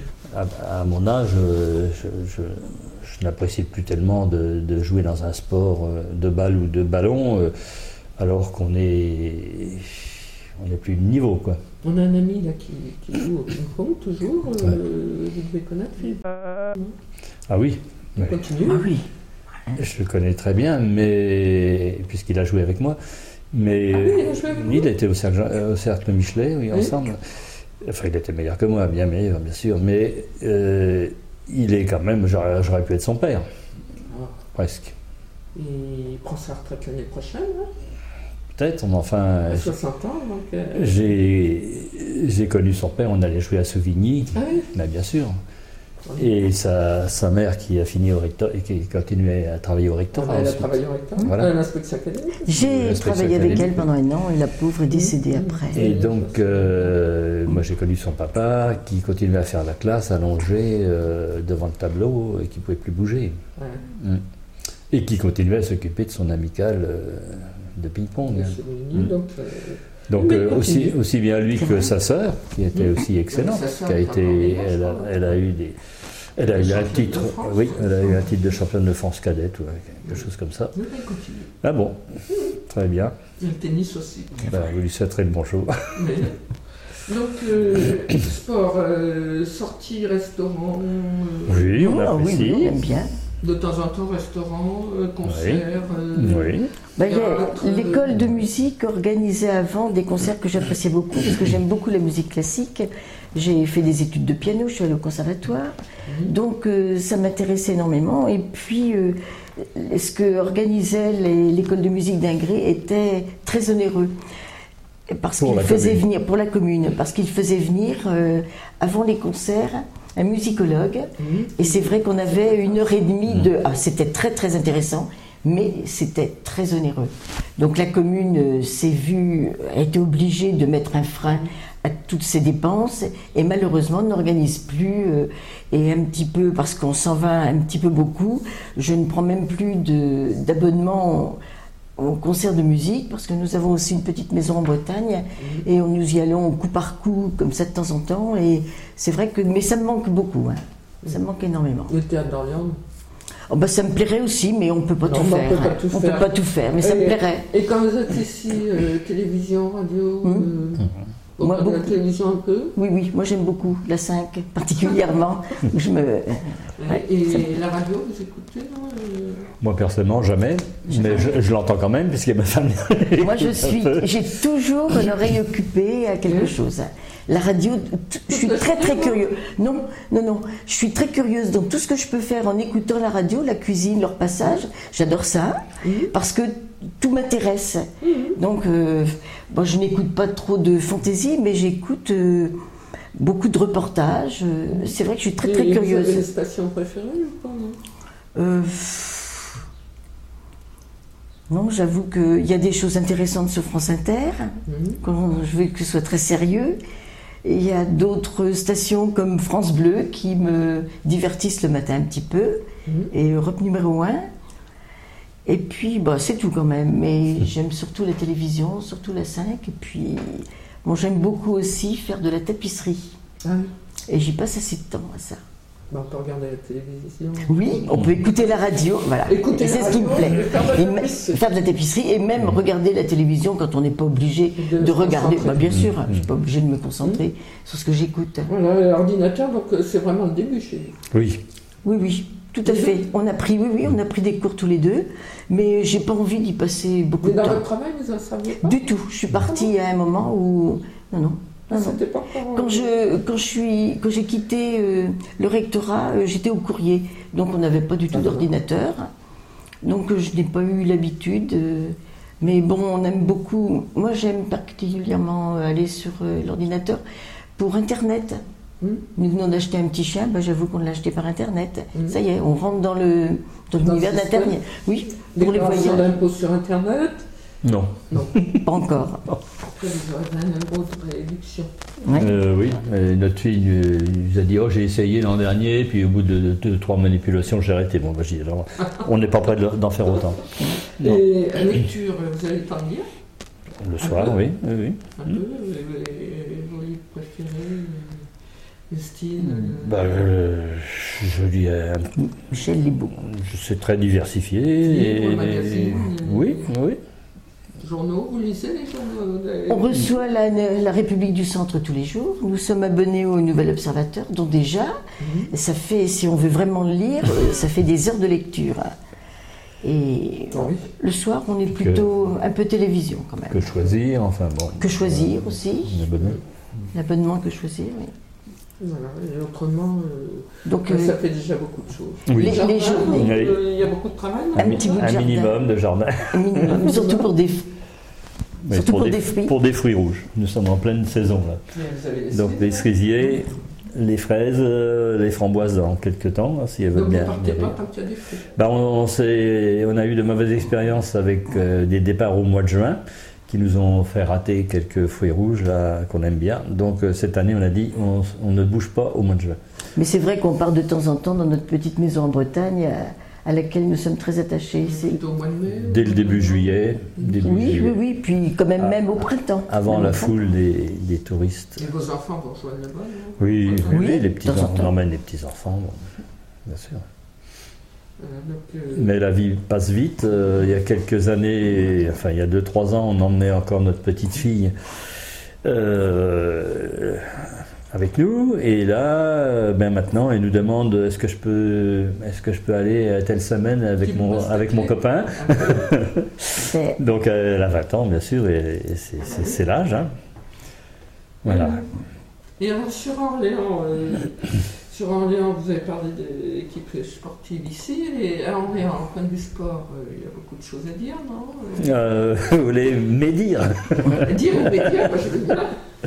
À, à mon âge, euh, je, je, je n'apprécie plus tellement de, de jouer dans un sport euh, de balle ou de ballon, euh, alors qu'on est, on n'est plus de niveau, quoi. On a un ami là qui, qui joue au ping-pong toujours. Euh, Ouais. Vous devez connaître Philippe. Ah oui, Il ouais. continue. Ah oui. Je le connais très bien, mais puisqu'il a joué avec moi. Mais Ah oui, il a joué avec vous il était au cercle, au cercle Michelet, oui, Oui. ensemble. Enfin, il était meilleur que moi, bien meilleur, bien sûr, mais euh, il est quand même, j'aurais, j'aurais pu être son père, Ah. presque. Et il prend sa retraite l'année prochaine, hein, Peut-être, mais enfin, à soixante ans. Donc, euh, j'ai, j'ai connu son père, on allait jouer à Sauvigny, Ah oui. mais bien sûr. Et sa, sa mère qui a fini au rectorat et qui continuait à travailler au Ah rectorat. bah, elle a ensuite. travaillé au rectorat, Voilà. à l'inspection académique. J'ai L'aspect travaillé avec académique. elle pendant un an et la pauvre est décédée après. Et donc, euh, moi j'ai connu son papa qui continuait à faire la classe allongé euh, devant le tableau et qui ne pouvait plus bouger. Ouais. Mm. Et qui continuait à s'occuper de son amicale euh, de ping-pong. C'est Sauvigny, Mm. donc, euh, Donc Mais euh, continue. aussi, aussi bien lui C'est que vrai. sa sœur, qui était aussi excellente, sa sœur qui a a été, travaillé elle a, vachement. elle a eu des, elle a eu un Championne titre, de France. oui, elle a eu un titre de championne de France cadette ou quelque chose comme ça. mais elle continue. Ah bon, très bien. Et le tennis aussi. Ben, vous lui souhaiterez le bonjour. Mais- Donc, euh, sport, euh, sortie, restaurant, euh, Oui, on Ah oui, apprécie. oui, on aime bien. de temps en temps, restaurant, euh, concert. euh, Oui. Bah, il y a théâtre, euh, l'école de musique organisait avant des concerts que j'appréciais beaucoup parce que j'aime beaucoup la musique classique. J'ai fait des études de piano, je suis allée au conservatoire, Mhm. donc euh, ça m'intéressait énormément. Et puis, euh, ce que organisait les- l'école de musique d'Ingré était très onéreux. Parce Pour qu'il la faisait commune. venir, pour la commune, parce qu'il faisait venir, euh, avant les concerts, un musicologue. Mhm. Et c'est vrai qu'on avait une heure et demie de... Ah, c'était très très intéressant, mais c'était très onéreux. Donc la commune euh, s'est vue, a été obligée de mettre un frein à toutes ces dépenses et malheureusement n'organise plus. euh, et un petit peu, parce qu'on s'en va un petit peu beaucoup, je ne prends même plus de- d'abonnement au concert de musique parce que nous avons aussi une petite maison en Bretagne et on- nous y allons coup par coup comme ça de temps en temps et c'est vrai que mais ça me manque beaucoup, hein. Ça me manque énormément. Le théâtre d'Orléans. Oh bah, ça me plairait aussi mais on peut pas Non, tout mais on faire. peut pas hein. tout On faire. peut pas tout faire mais ça me Et- plairait. Et quand vous êtes ici, euh, télévision, radio, Mhm. euh, vous Moi, regardez la beaucoup. télévision un peu. Oui oui, moi j'aime beaucoup la cinq particulièrement. où je me Ouais, et ça- la radio, vous écoutez, non euh, Moi personnellement, jamais, mais je, je l'entends quand même puisqu'il y a ma famille. Moi, je suis, j'ai toujours l'oreille occupée à quelque chose. La radio, t- je suis très très curieuse. Non, non, non, je suis très curieuse dans tout ce que je peux faire en écoutant la radio, la cuisine, leur passage. J'adore ça parce que tout m'intéresse. Donc, euh, bon, je n'écoute pas trop de fantaisie, mais j'écoute euh, beaucoup de reportages. Euh, C'est vrai que je suis très très et Vous avez une curieuse. station préférée ou pas, non Euh, non, j'avoue qu'il y a des choses intéressantes sur France Inter. Mhm. Quand je veux que ce soit très sérieux. Et il y a d'autres stations comme France Bleu qui me divertissent le matin un petit peu. Mhm. Et Europe numéro un. Et puis, bah, c'est tout quand même. Mais j'aime surtout la télévision, surtout la cinq. Et puis, bon, j'aime beaucoup aussi faire de la tapisserie. Ah oui. Et j'y passe assez de temps à ça. Bah, on peut regarder la télévision. Oui, on peut écouter la radio, voilà. Écouter Et la c'est ce qui me radio plaît. et faire de la Et me- tapisserie. faire de la tapisserie et même regarder la télévision quand on n'est pas obligé De de, se regarder. concentrer. Bah, bien sûr, Mmh. je suis pas obligé de me concentrer sur ce que j'écoute. Voilà, l'ordinateur, donc euh, c'est vraiment le début chez vous. Oui. Oui, oui, tout à fait. On a pris, oui, oui, on a pris des cours tous les deux, mais j'ai pas envie d'y passer beaucoup Mais de dans temps. votre travail, vous en saviez pas Du tout. Je suis partie à un moment où non, non. Ah, non, non. c'était pas encore... Quand je quand je suis quand j'ai quitté euh, le rectorat, euh, j'étais au courrier, donc on n'avait pas du tout D'accord. d'ordinateur. Donc euh, je n'ai pas eu l'habitude. euh, mais bon, on aime beaucoup. Moi, j'aime particulièrement euh, aller sur euh, l'ordinateur pour Internet. Hmm. Nous venons d'acheter un petit chien, ben, j'avoue qu'on l'a acheté par Internet. Mhm. Ça y est, on rentre dans le dans Dans le l'univers système. d'Internet. Oui, pour les Déclaration voyages. d'impôt sur Internet, Non. Non. Pas encore. Après, vous aurez vingt euros de réduction. Ouais. Euh, oui, et notre fille euh, nous a dit oh j'ai essayé l'an dernier, puis au bout de deux, trois manipulations j'ai arrêté. Bon, bah, j'ai dit alors, on n'est pas prêt de- d'en faire autant. Non. Et la lecture, vous avez le temps de lire Le soir, oui, oui, oui. un peu, euh, et vos livres préférés, euh, Christine euh, Bah, euh, je lis un Michel lit beaucoup. c'est très diversifié. Livres, et- magazines, oui, oui. journaux, vous lisez les journaux des- On reçoit la, la République du Centre tous les jours. Nous sommes abonnés au Nouvel Observateur, donc déjà, Mhm. ça fait, si on veut vraiment le lire, ça fait des heures de lecture. Et Ah oui. le soir, on est plutôt un peu télévision quand même. Que choisir, enfin bon. Que choisir aussi, On est abonné. l'abonnement que choisir. Oui. Voilà, et autrement, euh, Donc ça euh, fait déjà beaucoup de choses. Oui. les, les Jardin, journées, euh, il y a beaucoup de travail. non Un petit bout de un jardin. minimum de jardin. un minimum, surtout pour des, Mais Surtout pour des fruits. Pour des fruits rouges. Nous sommes en pleine saison là. Mais vous avez les Donc cerises, les hein. cerisiers, les fraises, euh, les framboises dans quelques temps, hein, si elles veulent Donc bien. vous ne partez bien pas tant qu'il y a des fruits. Ben, on, on, s'est- on a eu de mauvaises expériences avec euh, des départs au mois de juin qui nous ont fait rater quelques fruits rouges là, qu'on aime bien. Donc euh, cette année, on a dit on, on ne bouge pas au mois de juin. Mais c'est vrai qu'on part de temps en temps dans notre petite maison en Bretagne à, à laquelle nous sommes très attachés. C'est- Plutôt au mois de mai. Dès ou- le début juillet, début Oui, juillet, oui, oui, puis quand même, Ah, même au printemps. avant Même la au printemps. foule des, des touristes. Et vos enfants vous rejoignent là-bas, non Oui, oui, Oui, oui, les de petits temps en enfants, temps. on emmène les petits enfants, bon, bien sûr. Euh, donc, euh, Mais la vie passe vite. Euh, il y a quelques années, enfin il y a deux trois ans, on emmenait encore notre petite fille euh, avec nous. Et là, euh, ben maintenant, elle nous demande est-ce que je peux, est-ce que je peux aller à telle semaine avec Qui mon vous avec mon respecte. copain. C'est- Donc elle a vingt ans, bien sûr, et, et c'est, c'est- c'est l'âge. Hein. Voilà. Et alors sur Orléans, euh, sur Orléans, vous avez parlé de l'équipe sportive ici, et à Orléans, en point de vue sport, euh, il y a beaucoup de choses à dire, non Euh, vous voulez médire? euh, Dire ou médias, moi je veux bien.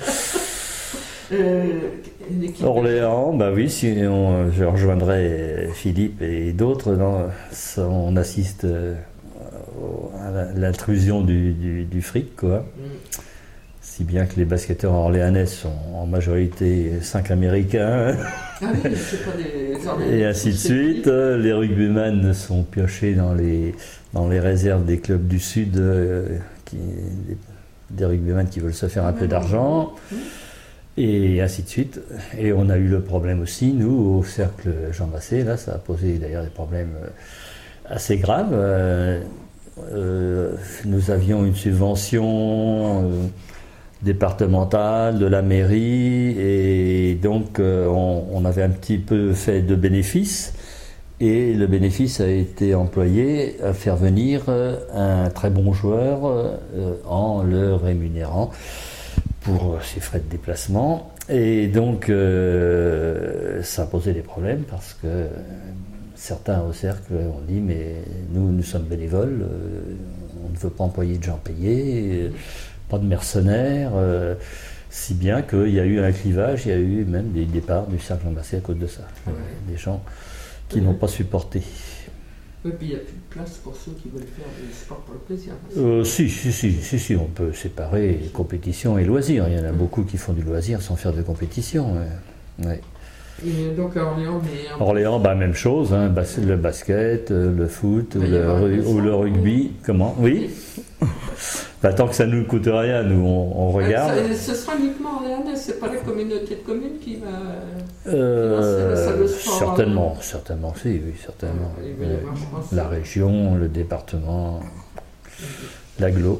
Euh, l'équipe- Orléans, bah oui, si on, je rejoindrai Philippe et d'autres, non, ça, on assiste euh, au- à la- l'intrusion du, du- du fric, quoi. Mm. Si bien que les basketteurs orléanais sont en majorité cinq Américains, Ah oui, c'est pas des Orléanais et ainsi de qui sont suite. Les rugbymen sont piochés dans les, dans les réserves des clubs du Sud, euh, qui, des, des rugbymen qui veulent se faire un peu d'argent. Mm. Et ainsi de suite. Et on a eu le problème aussi, nous, au cercle Jean Massé, là, ça a posé d'ailleurs des problèmes euh, assez graves. Euh, euh, nous avions une subvention euh, départementale de la mairie, et donc euh, on, on avait un petit peu fait de bénéfices, et le bénéfice a été employé à faire venir euh, un très bon joueur euh, en le rémunérant pour ses frais de déplacement. Et donc, euh, ça a posé des problèmes parce que euh, certains au cercle ont dit mais nous, nous sommes bénévoles, euh, on ne veut pas employer de gens payés, euh, pas de mercenaires, euh, si bien qu'il y a eu un clivage, il y a eu même des départs du cercle Jean-Massé à cause de ça. Ouais. Des gens qui n'ont pas supporté. Et puis il n'y a plus de place pour ceux qui veulent faire du sport pour le plaisir. Euh, si, si, si, si, si, on peut séparer compétition et loisirs. Il y en a beaucoup qui font du loisir sans faire de compétition. Ouais. Ouais. Et donc à Orléans, mais en- Orléans, bah, même chose, hein, bas- le basket, euh, le foot, Mais il y le, aura ru- que ou ça, le ou- rugby. Comment? Oui. Bah, tant que ça ne nous coûte rien, nous, on, on regarde. Euh, ça- ce sera uniquement Orléanais, c'est pas la communauté de communes qui va. Euh, la salle de sport, certainement, certainement, si, oui, certainement. Il va y Ouais. avoir, je pense, La région, le département, l'agglo.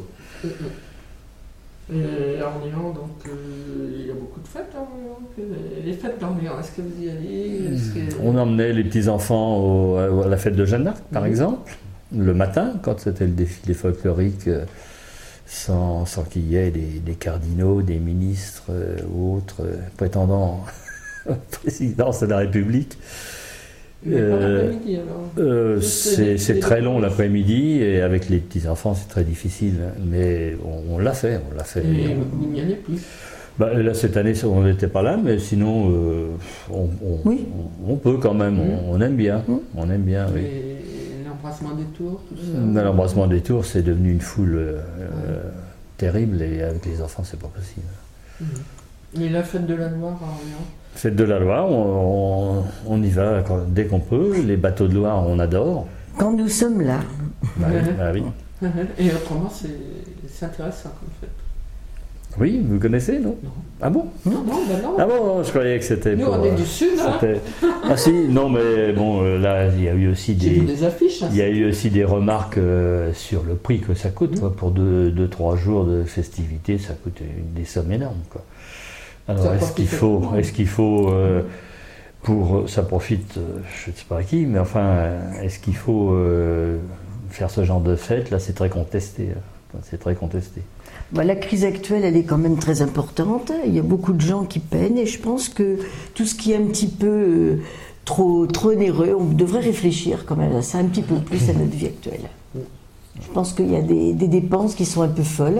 Et à Orléans, donc euh, il y a beaucoup de fêtes à Orléans. Les fêtes d'Orléans, est-ce que vous y allez? Est-ce que- On emmenait les petits-enfants au- à la fête de Jeanne d'Arc, par Mhm. exemple, le matin, quand c'était le défilé folklorique, euh, sans, sans qu'il y ait des, des cardinaux, des ministres euh, ou autres euh, prétendants à la présidence de la République. Mais pas Euh, l'après-midi alors. Euh, Juste c'est les- c'est les- très long l'après-midi, et avec les petits-enfants, c'est très difficile. Mais on, on l'a fait, on l'a fait. Et vous n'y allez plus. Bah, là, cette année, on n'était pas là, mais sinon, euh, on, on- Oui. on- on peut quand même, on, on aime bien. Mm. On aime bien, oui. Et l'an l'embrassement des tours, tout ça. L'embrassement des tours, c'est devenu une foule euh, ouais. terrible et avec les enfants, c'est pas possible. Mmh. Et la fête de la Loire à Orléans? Fête de la Loire, on, on, on y va quand, dès qu'on peut. Les bateaux de Loire, on adore. Quand nous sommes là. Bah oui, bah oui. Et autrement, c'est intéressant comme fête. Oui, vous connaissez, non? Non. Ah bon? Non, non, ben non. Ah bon, je croyais que c'était Nous, pour... on est du Sud, hein. Ah si, non, mais bon, là, il y a eu aussi des... des affiches. Hein, il y a eu aussi des remarques euh, sur le prix que ça coûte, mmh. quoi. Pour deux, deux, trois jours de festivités, ça coûte des sommes énormes, quoi. Alors, est-ce qu'il faut... Est-ce qu'il faut euh, pour... Ça profite, je ne sais pas à qui, mais enfin, est-ce qu'il faut euh, faire ce genre de fête? Là, c'est très contesté. C'est très contesté. Bah, la crise actuelle, elle est quand même très importante. Il y a beaucoup de gens qui peinent et je pense que tout ce qui est un petit peu euh, trop, trop onéreux, on devrait réfléchir quand même à ça un petit peu plus à notre vie actuelle. Je pense qu'il y a des, des dépenses qui sont un peu folles.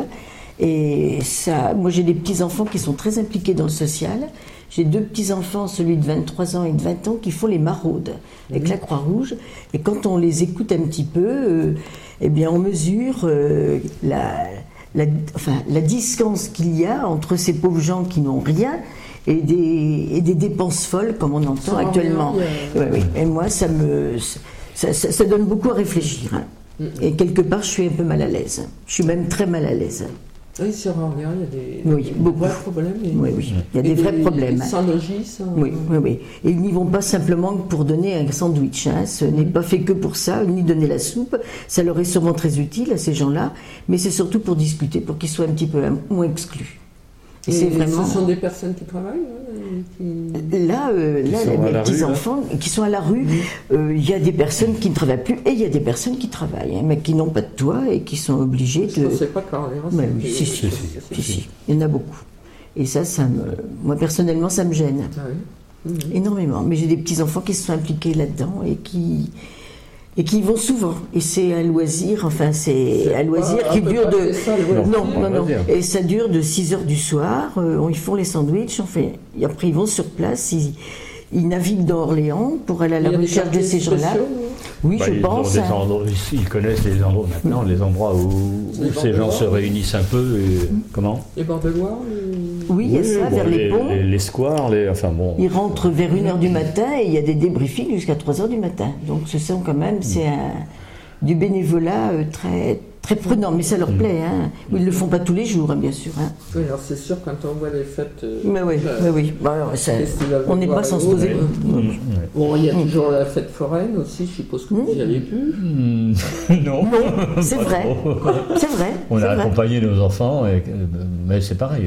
Et ça, moi j'ai des petits-enfants qui sont très impliqués dans le social. J'ai deux petits-enfants, celui de vingt-trois ans et de vingt ans, qui font les maraudes avec mmh. la Croix-Rouge. Et quand on les écoute un petit peu, euh, eh bien on mesure euh, la... La, enfin, la distance qu'il y a entre ces pauvres gens qui n'ont rien et des, et des dépenses folles comme on entend ça actuellement. Rien, ouais, ouais. Et moi, ça me ça, ça, ça donne beaucoup à réfléchir. Hein. Mm-hmm. Et quelque part, je suis un peu mal à l'aise. Je suis même très mal à l'aise. Oui, sur Orléans, il y a des, oui, des beaucoup. vrais problèmes. Et, oui, oui, il y a des, des vrais problèmes. Sans logis, sans... Oui, oui, oui. Et ils n'y vont pas simplement pour donner un sandwich. Hein. Ce n'est pas fait que pour ça, ni donner la soupe. Ça leur est sûrement très utile à ces gens-là, mais c'est surtout pour discuter, pour qu'ils soient un petit peu moins exclus. Et, et c'est vraiment... ce sont des personnes qui travaillent hein, qui... Là, euh, là les petits-enfants qui sont à la rue, il euh, y a des personnes qui ne travaillent plus et il y a des personnes qui travaillent, hein, mais qui n'ont pas de toit et qui sont obligées de... Je ne sais pas quand les mais oui, si, si, si, si, il y en a beaucoup. Et ça, ça me... moi personnellement, ça me gêne. Ah oui. Mmh. Énormément. Mais j'ai des petits-enfants qui se sont impliqués là-dedans et qui... et qui y vont souvent. Et c'est un loisir, enfin c'est un loisir qui dure de... Ça, non, non, non. Et ça dure de six heures du soir, euh, ils font les sandwichs, enfin, et après ils vont sur place, ils, ils naviguent dans Orléans pour aller à la recherche de ces gens-là. Oui, bah, je ils pense. Ont des endroits, ils connaissent les endroits maintenant, les endroits où, où ces gens se réunissent un peu. Et, mmh. Comment? Les bords de Loire les... Oui, il y a ça, bon, vers les, les ponts. Les, les squares, les, enfin bon. Ils rentrent vers une heure du matin et il y a des débriefings jusqu'à trois heures du matin. Donc ce sont quand même, c'est un, du bénévolat euh, très, très prenant, mais ça leur plaît. Hein. Ils ne le font pas tous les jours, hein, bien sûr. Hein. Oui, alors c'est sûr, quand on voit les fêtes... Euh, mais oui, bah, mais oui. Bon, alors, ça, on n'est pas sans se poser... Bon, il y a toujours la fête foraine aussi, je suppose que vous n'y allez plus. Mmh. Non, non c'est vrai. C'est vrai. On a vrai. accompagné nos enfants, et, mais c'est pareil.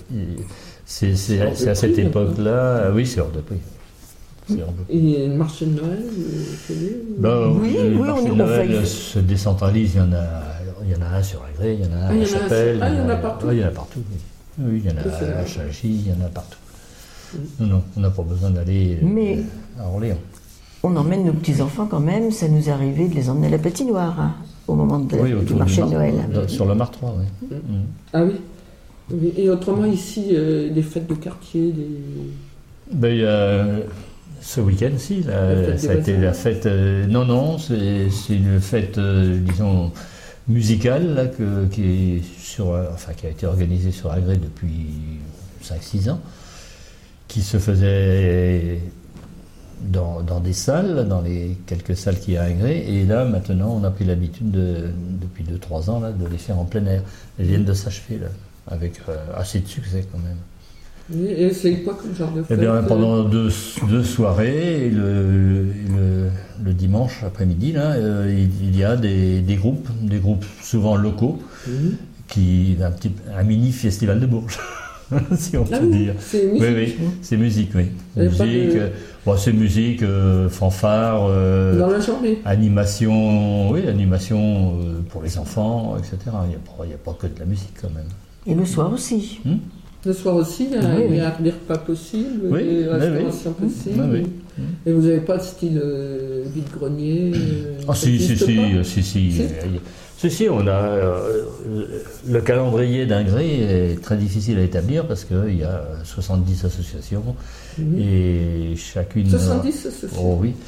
C'est, c'est, c'est à cette époque-là... Oui, c'est hors de prix. Et le marché de Noël, c'est lui ben, Oui, le oui, marché on, de Noël on fait... se décentralise. Il y en a, il y en a un sur Agré, il y en a un à La Chapelle. Ah, il y en a partout. Ah, il y en a partout. Oui, oui il y en a à Chagy, il y en a partout. Non, non, on n'a pas besoin d'aller Mais à Orléans. On emmène nos petits-enfants quand même, ça nous est arrivé de les emmener à la patinoire hein, au moment de, oui, du marché de Noël. Dans, sur le Martroi, oui. Mmh. Mmh. Ah oui. Et autrement, ici, euh, des fêtes de quartier, des... Ben, il y a... Ce week-end, si, là, ça a été la fête. Euh, non, non, c'est, c'est une fête, euh, disons, musicale là, que, qui, est sur, enfin, qui a été organisée sur Agré depuis cinq six ans, qui se faisait dans, dans des salles, dans les quelques salles qu'il y a à Agré. Et là, maintenant, on a pris l'habitude, de, depuis deux trois ans, là, de les faire en plein air. Elles viennent de s'achever, là, avec euh, assez de succès quand même. Et c'est quoi comme genre de fête? Eh bien, pendant deux, deux soirées, et le, le, le dimanche après-midi, là, euh, il, il y a des, des groupes, des groupes souvent locaux, mmh. qui un petit un mini festival de Bourges, si on ah peut oui, dire. C'est musique. Oui, oui, c'est musique, oui. Musique, de... euh, bon, c'est musique, euh, fanfare. Euh, Dans la journée. Animation, oui, animation euh, pour les enfants, et cetera. Il n'y a, a pas que de la musique quand même. Et le soir aussi. Mmh. Le soir aussi, il y a, oui, il y a des repas possibles, oui, des restaurations oui, possibles. Oui, oui. Et vous n'avez pas de style euh, vide-grenier euh, Ah si, si, si, si, si, si. Si, si, on a... Euh, le calendrier d'Ingré est très difficile à établir parce qu'il y a soixante-dix associations mmh. et chacune... soixante-dix associations Oh oui.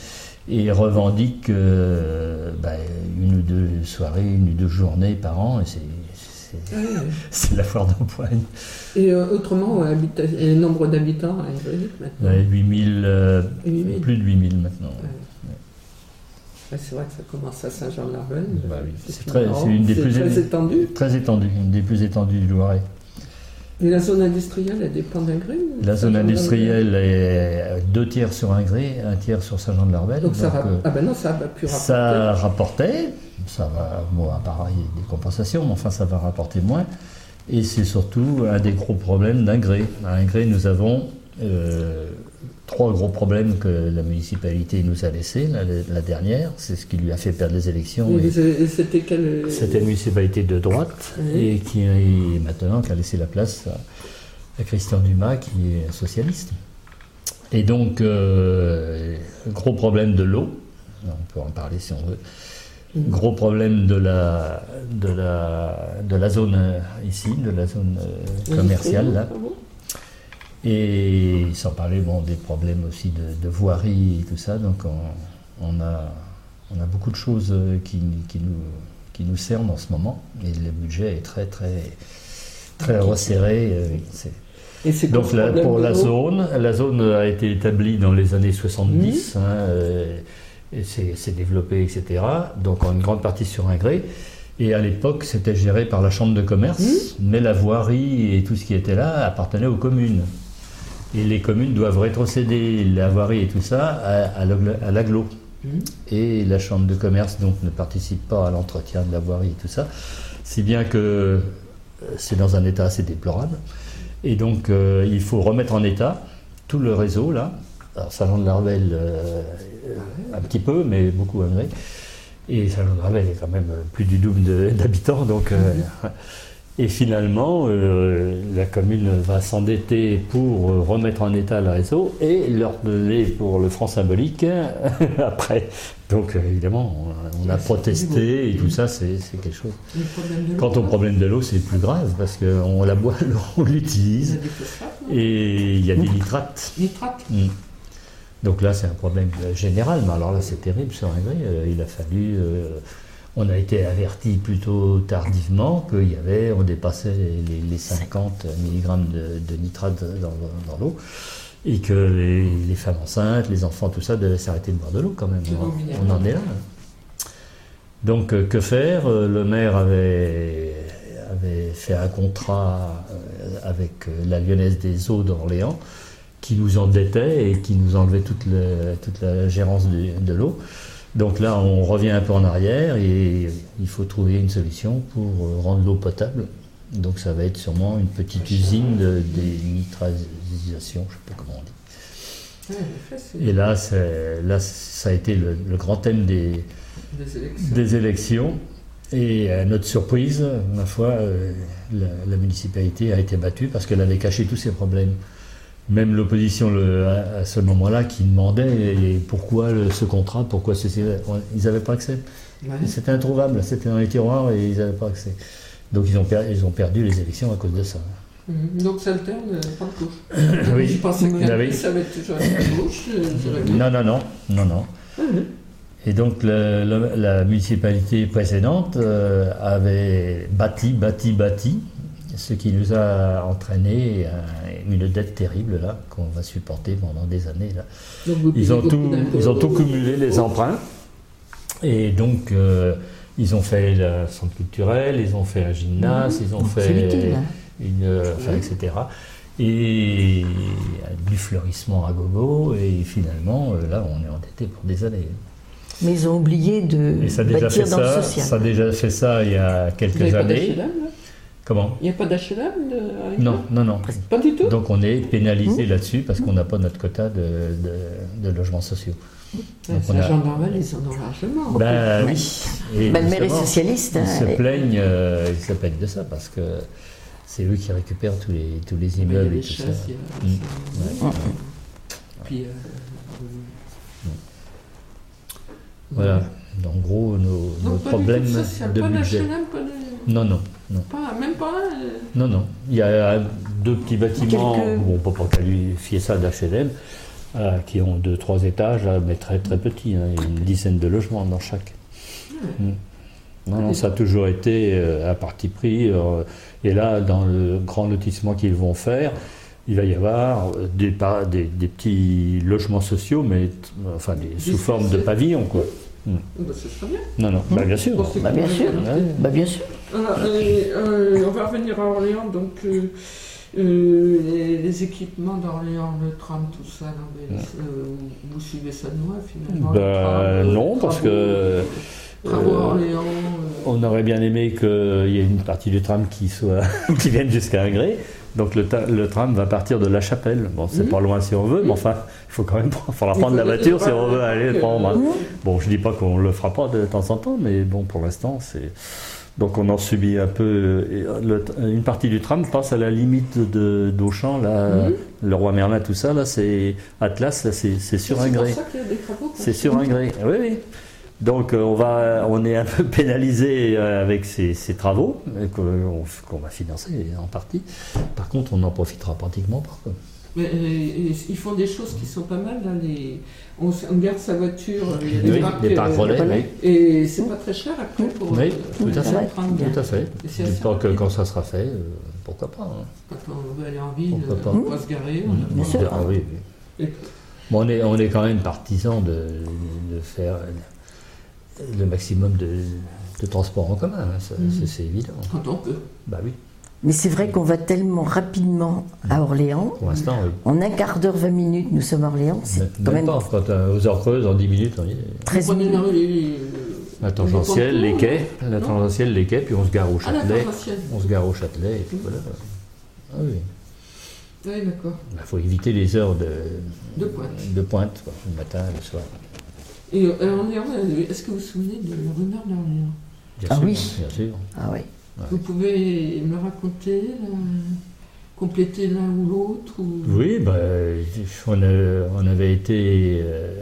et revendiquent euh, bah, une ou deux soirées, une ou deux journées par an, et c'est, c'est, Ouais. c'est la foire d'empoigne. Et euh, autrement, euh, habita- et le nombre d'habitants à Ingrid maintenant. Ouais, huit mille, euh, huit mille. plus de huit mille maintenant. Ouais. Ouais, c'est vrai que ça commence à Saint-Jean-de-Larvel. Bah oui, c'est C'est très- marrant, c'est une des plus très élevées. étendue. Très étendue, une des plus étendues du Loiret. Et la zone industrielle, elle dépend d'Ingrid ou La zone Saint-Jean-de-Larvel? industrielle est deux tiers sur Ingré, un tiers sur Saint-Jean-de-Larvel. Donc ça Donc, va. euh, Ah ben non, ça va plus rapporter. ça rapportait, ça va, bon, à part il y a des compensations, mais enfin ça va rapporter moins. Et c'est surtout un des gros problèmes d'Ingré. À Ingré, nous avons euh, trois gros problèmes que la municipalité nous a laissés, la, la dernière, c'est ce qui lui a fait perdre les élections. Et Et vous avez- et c'était quel. c'était une municipalité de droite, Oui. et qui est maintenant qui a laissé la place à, à Christian Dumas, qui est socialiste. Et donc, euh, gros problème de l'eau, on peut en parler si on veut. Mhm. Gros problème de la, de la, de la zone euh, ici, de la zone euh, commerciale là. Ah bon? Et sans parler bon, des problèmes aussi de, de voirie et tout ça. Donc on, on, a, on a beaucoup de choses euh, qui, qui, nous, qui nous cernent en ce moment. Et le budget est très très, très resserré. euh, c'est- Et c'est quoi Donc ce là, problème pour de la l'eau zone, la zone a été établie dans les années soixante-dix, hein, euh, et c'est c'est développé, et cetera. Donc en une grande partie sur Ingré. Et à l'époque, c'était géré par la chambre de commerce, mais la voirie et tout ce qui était là appartenait aux communes. Et les communes doivent rétrocéder la voirie et tout ça à, à l'aglo- à l'agglo. Mhm. Et la chambre de commerce donc ne participe pas à l'entretien de la voirie et tout ça, si bien que euh, c'est dans un état assez déplorable. Et donc euh, il faut remettre en état tout le réseau là. Alors Saint-Jean-de-Larvel euh, un petit peu, mais beaucoup à Ingré. Et Saint-Jean-de-Larvel est quand même plus du double de- d'habitants, donc. euh, Et finalement, euh, la commune va s'endetter pour euh, remettre en état le réseau et leur donner pour le franc symbolique après. Donc euh, évidemment, on, on a protesté et tout ça, c'est c'est quelque chose. Le problème de l'eau. Quant au problème de l'eau, c'est plus grave parce qu'on la boit, on Il y l'utilise a des phosphates, non et il y a des nitrates. Nitrates. Mm. Donc là, c'est un problème général, mais alors là, c'est terrible sur Ingré. Euh, il a fallu. euh, on a été averti plutôt tardivement qu'il y avait, on dépassait les, les cinquante milligrammes de, de nitrate dans, dans l'eau et que les, les femmes enceintes, les enfants, tout ça devaient s'arrêter de boire de l'eau quand même. C'est On, obligatoire. on en est là. Donc euh, que faire? Euh, Le maire avait, avait fait un contrat euh, avec euh, la Lyonnaise des Eaux d'Orléans qui nous endettait et qui nous enlevait toute, le- toute la gérance de, de l'eau. Donc là, on revient un peu en arrière et il faut trouver une solution pour euh, rendre l'eau potable. Donc ça va être sûrement une petite usine de dénitralisation, je ne sais pas comment on dit. Ouais, en fait, c'est Et là, c'est- là ça a été le, le grand thème des, des élections. des élections. Et à notre surprise, ma foi, euh, la, la municipalité a été battue parce qu'elle avait caché tous ses problèmes. Même l'opposition le- à, à ce moment-là qui demandait et pourquoi le- ce contrat, pourquoi ceci, ils n'avaient pas accès. Ouais. C'était introuvable, c'était dans les tiroirs et ils n'avaient pas accès. Donc ils ont, per- ils ont perdu les élections à cause de ça. Mhm. Donc ça alterne euh, pas de gauche. Oui. Je pensais que Ah oui. ça va être toujours à gauche. euh, je dirais bien. Non, non, non, non, non. Mhm. Et donc le- le- la municipalité précédente euh, avait bâti, bâti, bâti, ce qui nous a entraîné à une dette terrible là qu'on va supporter pendant des années là. Donc vous Ils payez ont beaucoup tout, d'impôts. ils ont tout cumulé les emprunts et donc euh, ils ont fait le centre culturel, ils ont fait un gymnase, ils ont C'est fait utile, hein. une, euh, enfin, et cetera. Et du fleurissement à gogo et finalement euh, là on est endetté pour des années. Mais ils ont oublié de Et ça a déjà fait bâtir dans le ça, social. ça a déjà fait ça il y a Vous quelques n'avez pas années. d'H L M, là Comment? Il n'y a pas d'H L M de- avec Non, ça non, non. Pas du tout. Donc on est pénalisé Mmh. là-dessus parce qu'on n'a pas notre quota de, de- de logements sociaux. Ouais, Donc on a- Saint-Jean-d'Arvel, ils en ont largement. Ben Ouais. oui. Et Bah, le maire est justement, socialiste. Ils hein, se et- plaignent, euh, ils se plaignent de ça parce que c'est eux qui récupèrent tous les, tous les Mais il y a immeubles les et tout ça. chaises, il y a- Mm. c'est- Ouais. Puis, euh, Voilà. En gros, nos, nos donc, pas problèmes du tout social, de pas budget. d'H L M, pas de... Non, non, non. Pas, même pas un, euh, Non, non. Il y a deux petits bâtiments, Quelques- bon, on ne peut pas qualifier ça d'H L M, Voilà, qui ont deux, trois étages, là, mais très très petits, hein, il y a une dizaine de logements dans chaque. Ouais. Mmh. Non, non, ça a toujours été euh, à parti pris. Euh, et là, dans le grand lotissement qu'ils vont faire, il va y avoir des, des, des petits logements sociaux, mais enfin des, sous forme de pavillons, quoi. Mmh. Bah, c'est très bien. Non, non, mmh. bah, bien sûr. Bon, bah, bien sûr. Ouais. Bah, bien sûr. Alors, euh, euh, on va revenir à Orléans, donc euh, euh, les, les équipements d'Orléans, le tram, tout ça, non, mais, euh, vous suivez ça de loin finalement? Bah, tram, non, parce travaux, que. Travaux Euh, Orléans. Euh... On aurait bien aimé qu'il y ait une partie du tram qui, soit, qui vienne jusqu'à Ingré. Donc le, ta- le tram va partir de La Chapelle. Bon, c'est mmh. pas loin si on veut, mmh. mais enfin, il faut quand même prendre, prendre la voiture si on veut aller le prendre. Mmh. Bon, je dis pas qu'on le fera pas de temps en temps, mais bon, pour l'instant, c'est. Donc on en subit un peu. Le, une partie du tram passe à la limite de, d'Auchan, là, mmh. le Roi Merlin, tout ça, là, c'est Atlas, là, c'est, c'est sur c'est Ingré. C'est pour ça qu'il y a des travaux. C'est sur Ingré, oui, oui. Donc on, va, on est un peu pénalisé avec ces, ces travaux qu'on, qu'on va financer en partie. Par contre, on n'en profitera pratiquement pas. Quoi. Mais euh, ils font des choses qui sont pas mal. Là, les... on, on garde sa voiture, il y a des oui, parcs, des parcs relais, euh, oui. Et c'est pas très cher après pour. Oui, euh, tout à fait. Tout à fait. Je dis pas que quand ça sera fait, euh, pourquoi pas. Hein. Quand on veut aller en ville, pourquoi on va se garer. On mmh. a... ah, oui, oui. Bon, on, est, on est quand même partisans de, de faire le maximum de, de transport en commun, hein, ça, mmh. c'est, c'est évident. Quand on peut. Bah oui. Mais c'est vrai qu'on va tellement rapidement à Orléans. Pour l'instant, oui. En un quart d'heure, vingt minutes, nous sommes à Orléans. C'est même quand même. Pas, quand, euh, aux heures creuses, en dix minutes, on y est. treize minutes. Les... La tangentielle, les quais, la tangentielle, les quais, puis on se gare au Châtelet. Ah, on se gare au Châtelet, et puis voilà. Ah oui. Oui, d'accord. Il bah, faut éviter les heures de, de pointe, de pointe quoi, le matin, le soir. Et euh, Orléans, est-ce que vous vous souvenez de la rumeur d'Orléans? Bien ah sûr, oui. Bien sûr. Ah oui. Ouais. Vous pouvez me raconter, là, compléter l'un ou l'autre ou... Oui, bah, on, a, on avait été... Euh,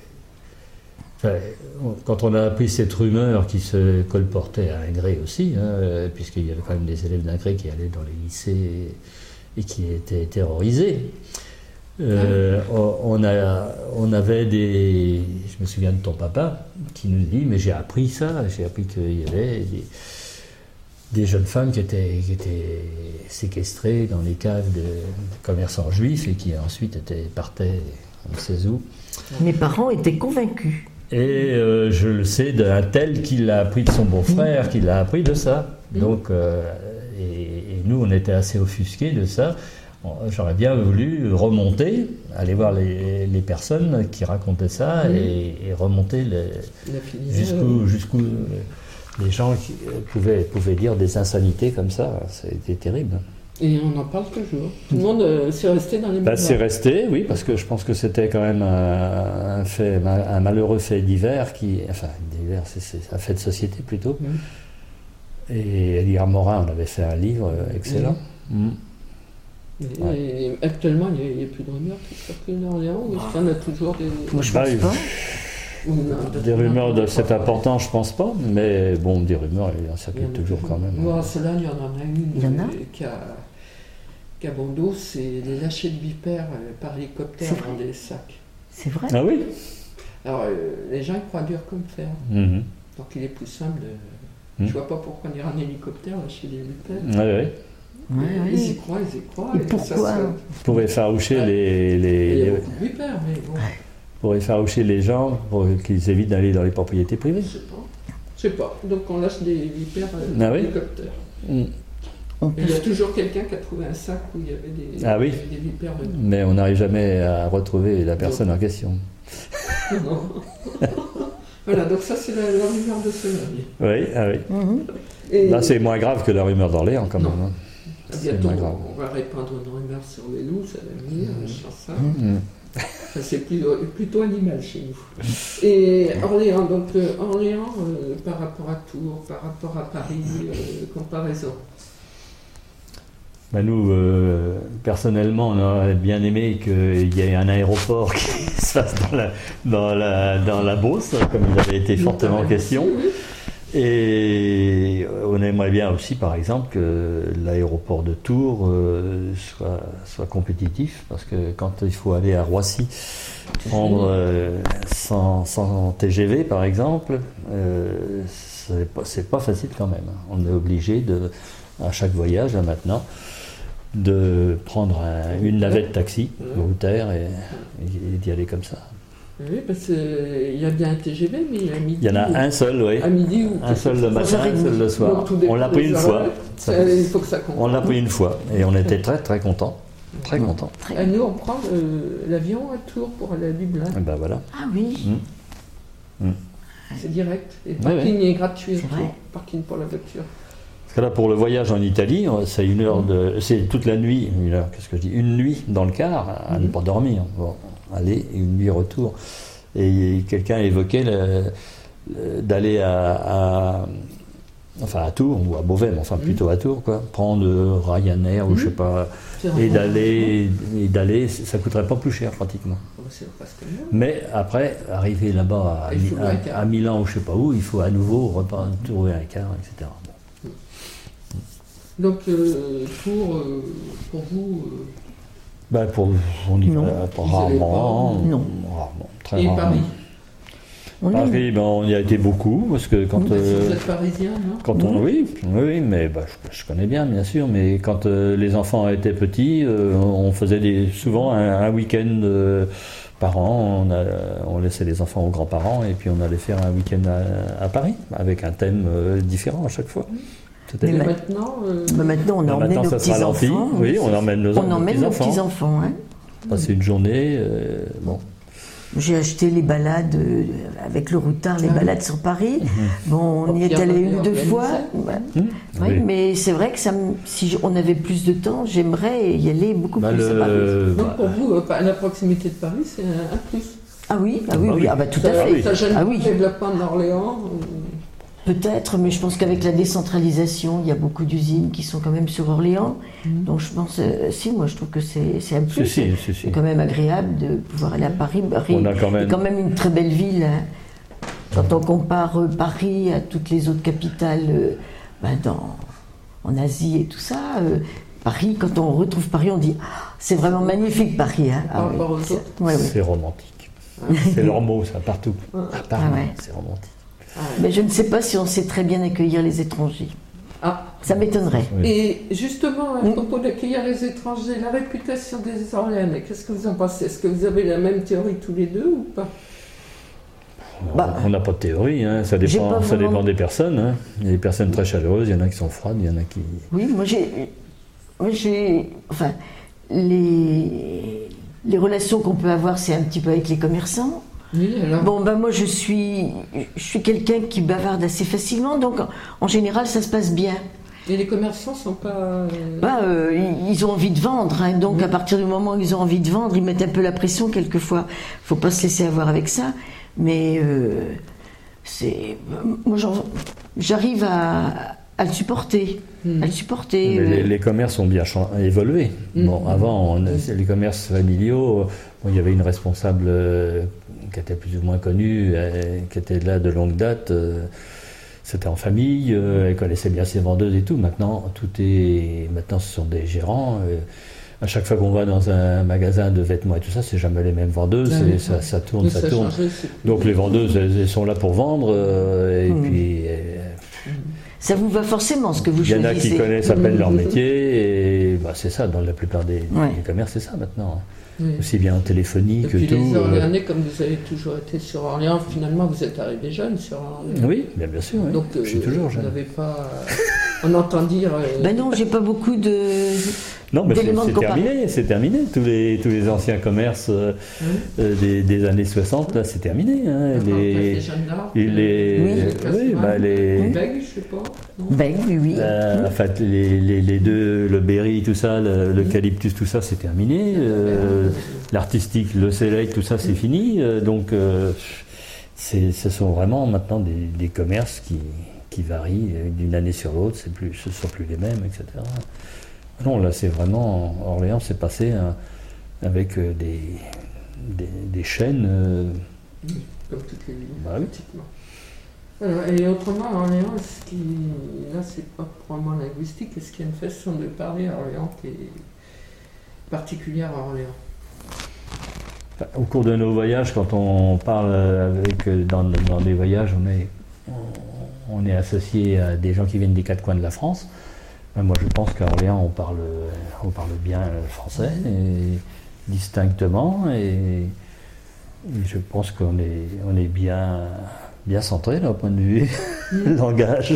enfin, quand on a appris cette rumeur qui se colportait à Ingré aussi, hein, puisqu'il y avait quand même des élèves d'Ingré qui allaient dans les lycées et qui étaient terrorisés, euh, on, a, on avait des... Je me souviens de ton papa qui nous dit, mais j'ai appris ça, j'ai appris qu'il y avait des, des jeunes femmes qui étaient, qui étaient séquestrées dans les caves de, de commerçants juifs et qui ensuite étaient, partaient, on ne sait où. Mes parents étaient convaincus. Et euh, je le sais d'un tel qui l'a appris de son beau-frère, mmh. qui l'a appris de ça. Mmh. Donc, euh, et, et nous, on était assez offusqués de ça. J'aurais bien voulu remonter, aller voir les, les personnes qui racontaient ça mmh. et, et remonter les, jusqu'où, jusqu'où les gens qui pouvaient, pouvaient dire des insanités comme ça. C'était terrible. Et on en parle toujours. Tout le monde euh, s'est resté dans les médias. Bah, c'est resté, oui, parce que je pense que c'était quand même un, un, fait, un malheureux fait divers qui... Enfin, divers, c'est, c'est un fait de société plutôt. Mmh. Et Edgar Morin, on avait fait un livre excellent. Mmh. Mmh. Et, ouais. et actuellement, il n'y a, a plus de rumeurs qui circulent en Orléans, ou est-ce qu'il y en a toujours des... Moi, je bah, pense pas. Ou non, des rumeurs de cet important, je pense pas, mais bon, des rumeurs, il en circule toujours quand même. Moi, celle-là, il y en a une il y en a qui a... à Bordeaux, c'est les lâchers de vipères euh, par hélicoptère dans des sacs. C'est vrai? Ah oui? Alors, euh, les gens ils croient dur comme fer. Mm-hmm. Donc, il est plus simple de... Mm-hmm. Je vois pas pourquoi on irait en hélicoptère lâcher des vipères. Ah oui. Ouais, ouais. Ils y croient, ils y croient. Et, et pourquoi ça, Vous pourrez effaroucher ouais. les... les... Il y a beaucoup de vipères, mais bon... Ouais. Pour effaroucher les gens, pour qu'ils évitent d'aller dans les propriétés privées. Je sais pas. Je sais pas. Donc, on lâche des vipères euh, ah en oui? hélicoptère. Mm. Il y a toujours quelqu'un qui a trouvé un sac où il y avait des, ah oui. des vipères. Mais on n'arrive jamais à retrouver la personne non. en question. Non. Voilà, donc ça c'est la, la rumeur de ce lundi. Oui, ah oui. Mm-hmm. Et là c'est moins grave que la rumeur d'Orléans quand même. Non. Hein. C'est bientôt, moins grave. On va répandre une rumeur sur les loups, ça va venir, mmh. je sens ça. Mmh. Enfin, c'est plutôt, plutôt animal chez nous. Et Orléans, donc euh, Orléans euh, par rapport à Tours, par rapport à Paris, euh, comparaison. Ben nous, euh, personnellement, on aurait bien aimé qu'il y ait un aéroport qui se fasse dans la, dans la, dans la Beauce, comme il avait été fortement question. Et on aimerait bien aussi, par exemple, que l'aéroport de Tours euh, soit, soit compétitif, parce que quand il faut aller à Roissy, prendre euh, cent, cent T G V, par exemple, euh, c'est pas, c'est pas facile quand même. On est obligé, de, à chaque voyage, là, maintenant, de prendre un, une navette taxi, routière, et, et d'y aller comme ça. Oui, parce qu'il y a bien un T G V, mais à midi. Il y en a un seul, oui. À midi ou un seul le matin, un seul le soir. On l'a pris une fois. Ça, il faut que ça compte. On l'a pris une fois et on était très très contents. Très contents. Et nous, on prend le, l'avion à Tours pour aller à Dublin. Et ben voilà. Ah oui. Mmh. Mmh. C'est direct. Et le parking ouais. est gratuit. C'est vrai. Parking pour la voiture. Parce que là, pour le voyage en Italie, c'est une heure de, c'est toute la nuit. Une heure, qu'est-ce que je dis Une nuit dans le car à ne pas dormir. Bon, aller et une nuit retour. Et quelqu'un évoquait le, le, d'aller à, à, enfin à Tours ou à Beauvais, mais enfin plutôt à Tours, quoi. Prendre Ryanair mmh. ou je sais pas, et d'aller, et d'aller, ça coûterait pas plus cher pratiquement. C'est presque mais après, arriver là-bas à, à, à Milan ou je sais pas où, il faut à nouveau repartir, trouver un car, et cetera. Bon. Donc euh, pour, euh, pour vous. Euh... Ben pour, on y va rarement, non. rarement, très Et rarement. Paris on Paris, ben, on y a été beaucoup, parce que quand... Euh, vous êtes parisien, non quand on, oui, oui, mais ben, je, je connais bien, bien sûr, mais quand euh, les enfants étaient petits, euh, on faisait des, souvent un, un week-end euh, par an, on, a, on laissait les enfants aux grands-parents, et puis on allait faire un week-end à, à Paris, avec un thème euh, différent à chaque fois. Mais maintenant, euh... bah maintenant, on emmène nos petits-enfants. Oui, on emmène nos, on emmène nos petits-enfants. Hein. Passer une journée, euh, bon. J'ai acheté les balades euh, avec le routard, les ah. balades sur Paris. Mmh. Bon, on y est allé une, deux fois. Bah, mmh. oui, oui. Mais c'est vrai que ça me, si on avait plus de temps, j'aimerais y aller beaucoup bah, plus le... à Paris. Donc pour vous, à la proximité de Paris, c'est un plus. Ah oui, ah oui, ah, oui. Ah bah tout ça, à fait. Ça gêne ah, oui. le développement d'Orléans ou... Peut-être, mais je pense qu'avec la décentralisation, il y a beaucoup d'usines qui sont quand même sur Orléans. Mmh. Donc je pense, euh, si, moi je trouve que c'est, c'est un plus. Si, si, si, si. C'est quand même agréable de pouvoir aller à Paris. Paris on a quand même... est quand même une très belle ville. Hein. Quand on compare euh, Paris à toutes les autres capitales euh, ben dans, en Asie et tout ça, euh, Paris, quand on retrouve Paris, on dit ah, c'est vraiment magnifique Paris. Hein. Ah, oui. C'est, ouais, c'est ouais. romantique. C'est leur mot, ça, partout. À Paris, ah, ouais. c'est romantique. Ah, mais je ne sais pas si on sait très bien accueillir les étrangers. Ah. Ça m'étonnerait. Oui. Et justement, à propos d'accueillir les étrangers, la réputation des Orléanais, qu'est-ce que vous en pensez? Est-ce que vous avez la même théorie tous les deux ou pas? Bah, on n'a pas de théorie, hein. ça, dépend, ça vraiment... dépend des personnes. Hein. Il y a des personnes très chaleureuses, il y en a qui sont froides, il y en a qui... Oui, moi j'ai... Moi j'ai... Enfin, les... les relations qu'on peut avoir, c'est un petit peu avec les commerçants. Oui, alors. Bon, ben moi je suis, je suis quelqu'un qui bavarde assez facilement, donc en général ça se passe bien. Et les commerçants sont pas... Euh... Ben, euh, ils ont envie de vendre, hein, donc oui. à partir du moment où ils ont envie de vendre, ils mettent un peu la pression quelquefois. Faut pas se laisser avoir avec ça, mais euh, c'est... Moi j'arrive à, à le supporter. Mmh. À le supporter. Euh... Les, les commerces ont bien évolué. Mmh. Bon, avant, on, les commerces familiaux, bon, il y avait une responsable... Euh, qui était plus ou moins connue, euh, qui était là de longue date, euh, c'était en famille, euh, elle connaissait bien ses vendeuses et tout. Maintenant, tout est, maintenant ce sont des gérants. Euh, à chaque fois qu'on va dans un magasin de vêtements et tout ça, c'est jamais les mêmes vendeuses, ah, et ça, ça tourne, ça, ça tourne. Changé, donc les vendeuses, elles, elles sont là pour vendre, euh, et mmh. puis... Euh, ça vous va forcément ce que vous choisissez. Il y en a qui connaissent à peine leur métier, et bah, c'est ça, dans la plupart des, ouais. des commerces, c'est ça maintenant. Oui. Aussi bien en téléphonie et que puis tout. Les Orléanais, euh... comme vous avez toujours été sur Orléans, finalement vous êtes arrivé jeune sur Orléans. Oui, bien, bien sûr. Oui. Donc je suis euh, toujours vous jeune. Vous n'avez pas. On entend dire. Euh... Ben non, j'ai pas beaucoup de. Non, mais c'est, c'est terminé, c'est terminé. Tous les, tous les anciens commerces euh, oui. euh, des, des années soixante, là, c'est terminé. Hein. Les, les, les, les, oui, oui, bah, les. Bègue, je sais pas. Bègue, oui, oui. Euh, en fait, les, les, les deux, le berry, tout ça, le, l'eucalyptus, tout ça, c'est terminé. Euh, l'artistique, le select, tout ça, c'est fini. Euh, donc, euh, c'est, ce sont vraiment maintenant des, des commerces qui, qui varient d'une année sur l'autre. C'est plus, ce ne sont plus les mêmes, et cetera. Non, là, c'est vraiment... Orléans, c'est passé hein, avec euh, des, des, des chaînes... Euh, oui, comme toutes les villes, bah, oui. Voilà. Et autrement, à Orléans, est-ce qu'il... là, c'est pas purement linguistique. Est-ce qu'il y a une façon de parler à Orléans qui est particulière à Orléans? Au cours de nos voyages, quand on parle avec, dans, dans des voyages, on est, on, on est associé à des gens qui viennent des quatre coins de la France. Moi, je pense qu'à Orléans, on parle, on parle bien français, et distinctement, et, et je pense qu'on est, on est bien, bien centré d'un point de vue mmh. langage.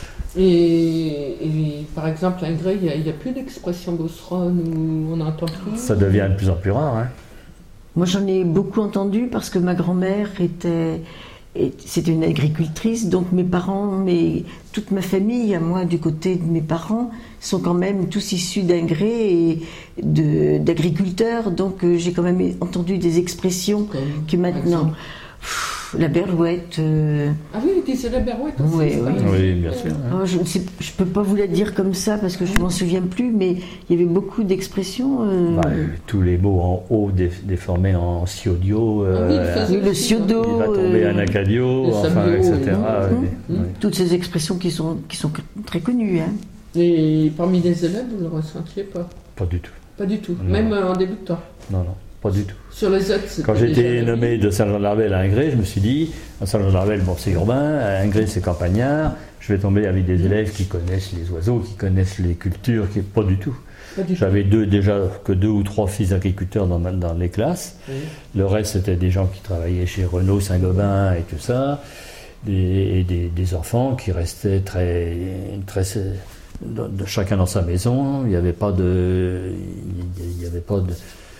Et, et par exemple, à Ingré, il n'y a, a plus d'expression beauceronne où on entend plus. Ça devient de plus en plus rare. Hein. Moi, j'en ai beaucoup entendu parce que ma grand-mère était, c'était une agricultrice, donc mes parents, mes, toute ma famille, à moi, du côté de mes parents, sont quand même tous issus d'Ingré et de, d'agriculteurs, donc euh, j'ai quand même entendu des expressions Comme, que maintenant... Pff, la berouette. Euh... Ah oui, ils disaient la berouette aussi. Oui, oui. oui bien sûr. Oh, je ne sais, je peux pas vous la dire comme ça parce que je m'en souviens plus, mais il y avait beaucoup d'expressions. Euh... Bah, tous les mots en haut dé, déformés en siodio. Euh, ah oui, le siodo. Il va tomber euh, un acadio, enfin, et cetera. Mmh, oui. mmh. Toutes ces expressions qui sont, qui sont très connues. Hein. Et parmi les élèves, vous ne le ressentiez pas? Pas du tout. Pas du tout, non. même en débutant? Non, non. Pas du tout. Sur les autres, quand j'étais nommé de Saint-Jean-de-Larvel à Ingré, je me suis dit, à Saint-Jean-de-Larvel, bon, c'est urbain, à Ingré, c'est campagnard, je vais tomber avec des élèves qui connaissent les oiseaux, qui connaissent les cultures, qui... pas du tout. Pas du J'avais tout. Deux, déjà que deux ou trois fils d'agriculteurs dans, dans les classes. Oui. Le reste, c'était des gens qui travaillaient chez Renault, Saint-Gobain et tout ça, et, et des, des enfants qui restaient très... très de, de, chacun dans sa maison. Il n'y avait pas de... Il n'y avait pas de...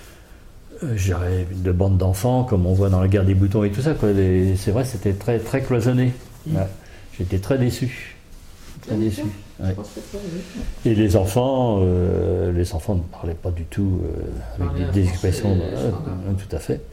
Je dirais de bande d'enfants comme on voit dans la guerre des boutons et tout ça. C'est vrai, c'était très, très cloisonné. Mmh. Ouais. J'étais très déçu. Très déçu. Ouais. Et les enfants, euh, les enfants ne parlaient pas du tout euh, avec des, des expressions. Euh, euh, tout à fait.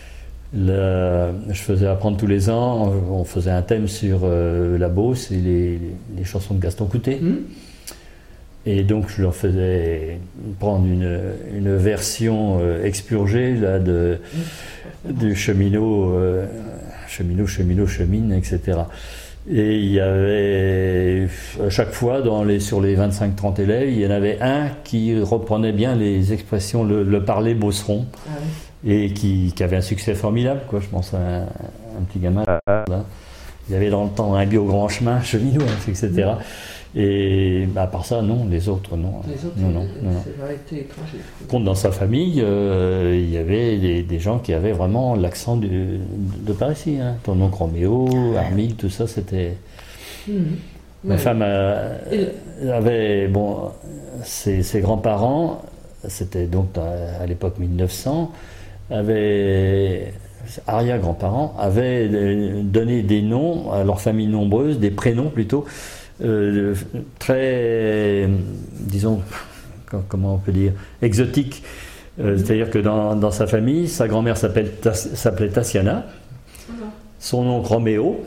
Le, je faisais apprendre tous les ans, on faisait un thème sur euh, la Beauce et les, les, les chansons de Gaston Coutet. Mmh. Et donc je leur faisais prendre une, une version euh, expurgée là, de, du cheminot, euh, cheminot, cheminot, chemine, et cetera. Et il y avait, à chaque fois, dans les, sur les vingt-cinq trente élèves, il y en avait un qui reprenait bien les expressions, le, le parler beauceron, ah oui. et qui, qui avait un succès formidable, quoi. Je pense à un, un petit gamin, là. Il y avait dans le temps un bio grand chemin, cheminot, et cetera. Et bah, à part ça, non, les autres, non. Les autres, non, non, non, non. C'est étranger. Contre, dans sa famille, euh, il y avait des, des gens qui avaient vraiment l'accent de, de par ici. Hein. Ton oncle Roméo, Armil, tout ça, c'était... Mmh. Ma ouais. femme a, avait, bon, ses, ses grands-parents, c'était donc à, à l'époque mille neuf cents, avaient... arrière-grands-parents avaient donné des noms à leurs familles nombreuses, des prénoms plutôt, euh, très, disons, comment on peut dire, exotiques. Euh, c'est-à-dire que dans, dans sa famille, sa grand-mère s'appelait Tassiana, son oncle Roméo,